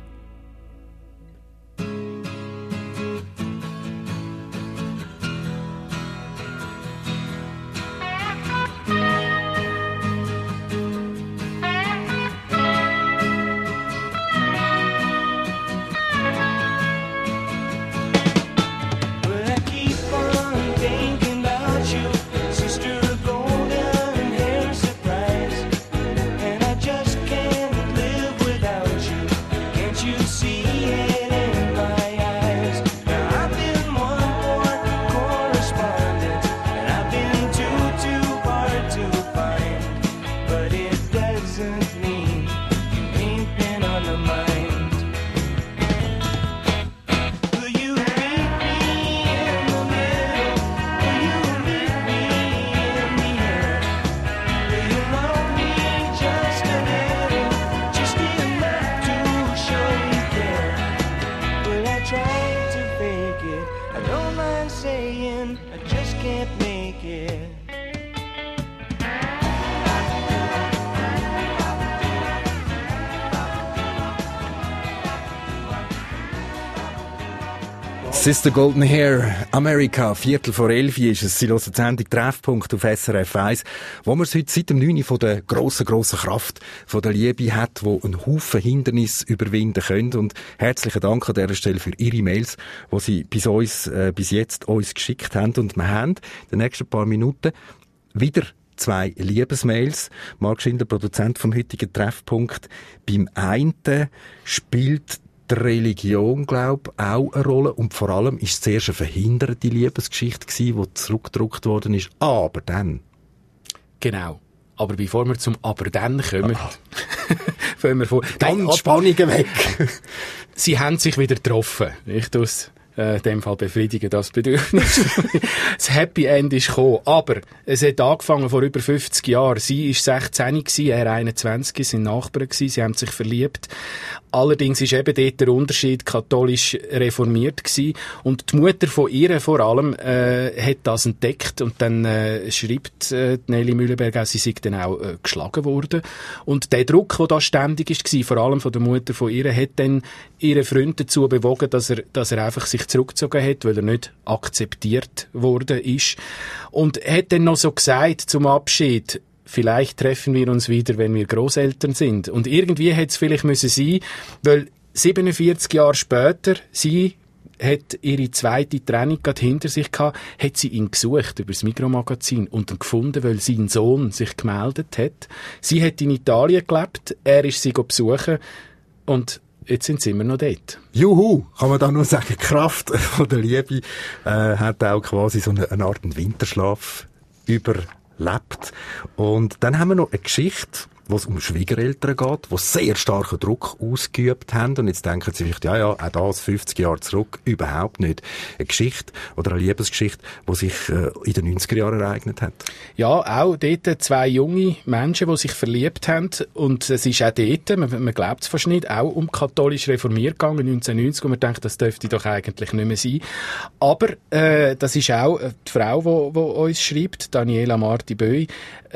Well, I keep on thinking about you, sister golden hair surprise. You see it in my eyes. Now I've been one more correspondent, and I've been too hard to find, but it doesn't mean you ain't been on my mind. Will you meet me in the middle? Will you meet me in the air? Will you love me just a little, just enough to show you care? Well, I tried to fake it, I don't mind saying I just can't make it. Sister Golden Hair, Amerika, 11:15 ist es. Sie hören die Sendung Treffpunkt auf SRF 1, wo man heute seit dem 9 von der grossen Kraft von der Liebe hat, die einen Haufen Hindernisse überwinden können. Und herzlichen Dank an dieser Stelle für Ihre Mails, die Sie bis jetzt uns geschickt haben. Und wir haben in den nächsten paar Minuten wieder 2 Liebesmails. Marc Schindler, Produzent vom heutigen Treffpunkt. Beim einen spielt die Religion, glaube ich, auch eine Rolle. Und vor allem ist es zuerst eine verhinderte Liebesgeschichte gewesen, die zurückgedruckt worden ist. Aber dann. Genau. Aber bevor wir zum Aber dann kommen, fangen wir vor. Dann Spannungen weg. Sie haben sich wieder getroffen. Ich tue es In dem Fall befriedigen das Bedürfnis. Das Happy End ist gekommen. Aber es hat angefangen vor über 50 Jahren. Sie war 16 gewesen, er 21, sind Nachbarn gewesen, sie haben sich verliebt. Allerdings ist eben dort der Unterschied katholisch reformiert gewesen. Und die Mutter von ihr vor allem hat das entdeckt und dann schreibt Nelly Mühlenberg auch, sie sei dann auch geschlagen worden. Und der Druck, der da ständig war, vor allem von der Mutter von ihr, hat dann ihren Freund dazu bewogen, dass er einfach sich zurückgezogen hat, weil er nicht akzeptiert worden ist. Und hat dann noch so gesagt zum Abschied, vielleicht treffen wir uns wieder, wenn wir Grosseltern sind. Und irgendwie hätte es vielleicht müssen sein, weil 47 Jahre später, sie hat ihre zweite Trennung gerade hinter sich gehabt, hat sie ihn gesucht über das Mikromagazin und dann gefunden, weil sein Sohn sich gemeldet hat. Sie hat in Italien gelebt, er ist sie besuchen und jetzt sind sie immer noch dort. Juhu, kann man da nur sagen, die Kraft von der Liebe hat auch quasi so eine Art Winterschlaf überlebt. Und dann haben wir noch eine Geschichte, wo es um Schwiegereltern geht, die sehr starken Druck ausgeübt haben. Und jetzt denken sie vielleicht, ja, auch das 50 Jahre zurück, überhaupt nicht. Eine Geschichte oder eine Liebesgeschichte, die sich in den 90er Jahren ereignet hat. Ja, auch dort 2 junge Menschen, die sich verliebt haben. Und es ist auch dort, man glaubt es fast nicht, auch um katholisch reformiert gegangen, 1990, und man denkt, das dürfte doch eigentlich nicht mehr sein. Aber das ist auch die Frau, die uns schreibt, Daniela Marti-Böi,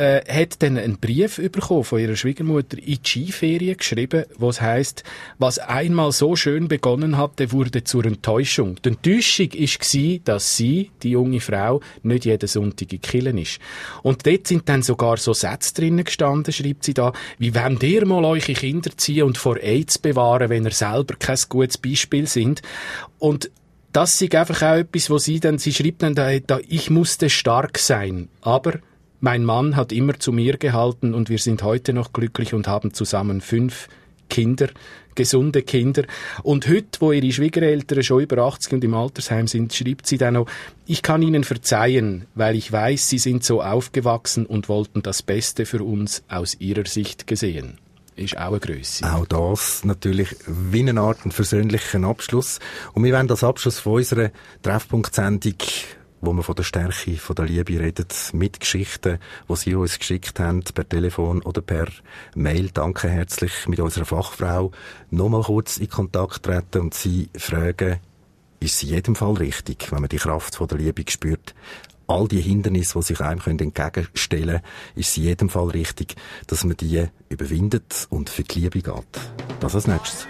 hat dann einen Brief bekommen von ihrer Schwiegermutter in die Skiferien geschrieben, wo es heisst, was einmal so schön begonnen hatte, wurde zur Enttäuschung. Die Enttäuschung war, dass sie, die junge Frau, nicht jeden Sonntag in Kirche ist. Und dort sind dann sogar so Sätze drinnen gestanden, schreibt sie da, wie wollt ihr mal eure Kinder ziehen und vor AIDS bewahren, wenn ihr selber kein gutes Beispiel sind. Und das ist einfach auch etwas, wo sie schreibt dann da, ich musste stark sein, aber mein Mann hat immer zu mir gehalten und wir sind heute noch glücklich und haben zusammen 5 Kinder, gesunde Kinder. Und heute, wo ihre Schwiegereltern schon über 80 und im Altersheim sind, schreibt sie dann noch, ich kann ihnen verzeihen, weil ich weiß, sie sind so aufgewachsen und wollten das Beste für uns aus ihrer Sicht gesehen. Ist auch eine Grösse. Auch das natürlich wie eine Art einen versöhnlichen Abschluss. Und wir wollen als Abschluss von unserer Treffpunkt-Sendung, wo wir von der Stärke, von der Liebe reden, mit Geschichten, die Sie uns geschickt haben, per Telefon oder per Mail. Danke herzlich mit unserer Fachfrau. Nochmal kurz in Kontakt treten und Sie fragen, ist es in jedem Fall richtig, wenn man die Kraft von der Liebe spürt? All die Hindernisse, die sich einem entgegenstellen können, ist es in jedem Fall richtig, dass man die überwindet und für die Liebe geht. Das als nächstes.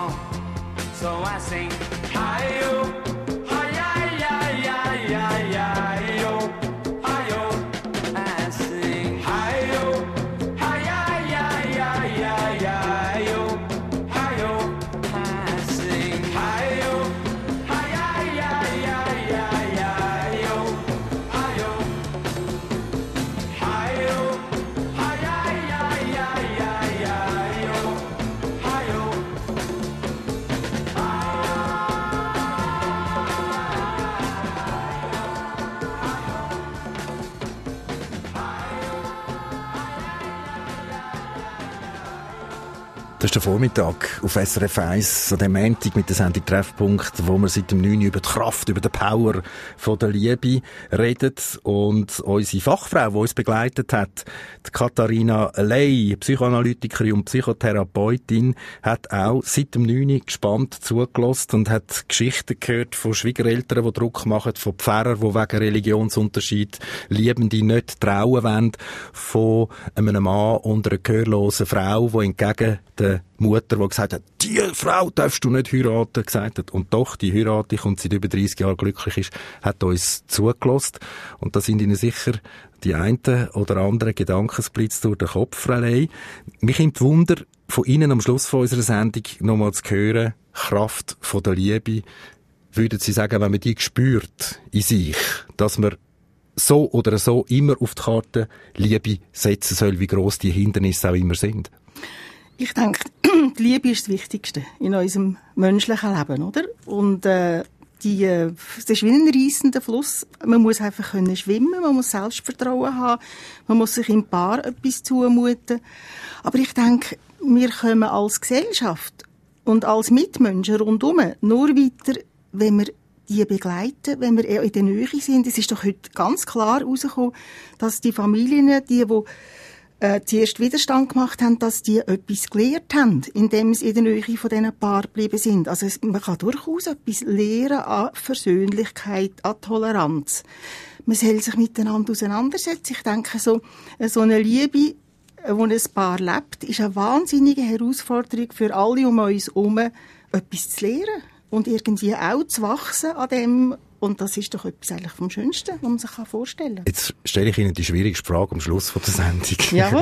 So I sing, hi-yo, hi-yi-yi-yi-yi-yi. Das ist der Vormittag auf SRF 1, an dem Montag mit der Sendung Treffpunkt, wo wir seit dem 9 über die Kraft, über die Power von der Liebe reden. Und unsere Fachfrau, die uns begleitet hat, die Katharina Ley, Psychoanalytikerin und Psychotherapeutin, hat auch seit dem 9 gespannt zugelassen und hat Geschichten gehört von Schwiegereltern, die Druck machen, von Pfarrern, die wegen Religionsunterschied Liebende nicht trauen wollen, von einem Mann und einer gehörlosen Frau, die entgegen der Mutter, die gesagt hat, die Frau darfst du nicht heiraten, gesagt hat, und doch, die heirate ich und seit über 30 Jahren glücklich ist, hat uns zugelassen. Und da sind Ihnen sicher die einen oder anderen Gedankensblitz durch den Kopf verlegt. Mich nimmt Wunder, von Ihnen am Schluss von unserer Sendung nochmal zu hören, Kraft von der Liebe. Würden Sie sagen, wenn man die spürt in sich, dass man so oder so immer auf die Karte Liebe setzen soll, wie gross die Hindernisse auch immer sind? Ich denke, die Liebe ist das Wichtigste in unserem menschlichen Leben, oder? Und das ist wie ein reissender Fluss. Man muss einfach schwimmen, man muss Selbstvertrauen haben, man muss sich im Paar etwas zumuten. Aber ich denke, wir kommen als Gesellschaft und als Mitmenschen rundum nur weiter, wenn wir die begleiten, wenn wir in der Nähe sind. Es ist doch heute ganz klar herausgekommen, dass die Familien, die zuerst Widerstand gemacht haben, dass die etwas gelernt haben, indem sie in der Nähe von diesen Paar geblieben sind. Also man kann durchaus etwas lernen an Versöhnlichkeit, an Toleranz. Man soll sich miteinander auseinandersetzen. Ich denke, so eine Liebe, wo ein Paar lebt, ist eine wahnsinnige Herausforderung für alle um uns herum, etwas zu lernen und irgendwie auch zu wachsen an dem. Und das ist doch etwas eigentlich vom Schönsten, was man sich vorstellen kann. Jetzt stelle ich Ihnen die schwierigste Frage am Schluss von der Sendung. Jawohl.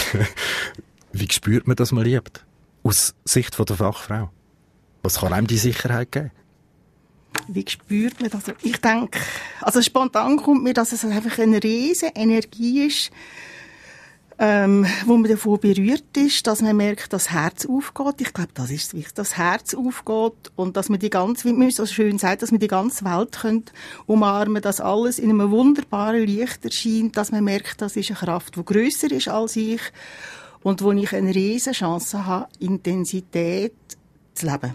Wie spürt man, dass man liebt? Aus Sicht von der Fachfrau. Was kann einem die Sicherheit geben? Wie spürt man das? Ich denke, also spontan kommt mir, dass es einfach eine riesige Energie ist, wo man davon berührt ist, dass man merkt, dass das Herz aufgeht. Ich glaube, das ist wichtig, dass das Herz aufgeht und dass man die ganze, wie man so schön sagt, dass man die ganze Welt umarmen könnte, dass alles in einem wunderbaren Licht erscheint, dass man merkt, das ist eine Kraft, die grösser ist als ich und wo ich eine riesige Chance habe, Intensität zu leben.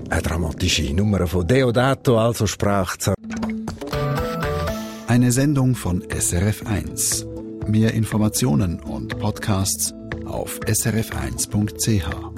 Eine dramatische Nummer von Deodato, also Sprachzeit. Eine Sendung von SRF1. Mehr Informationen und Podcasts auf srf1.ch.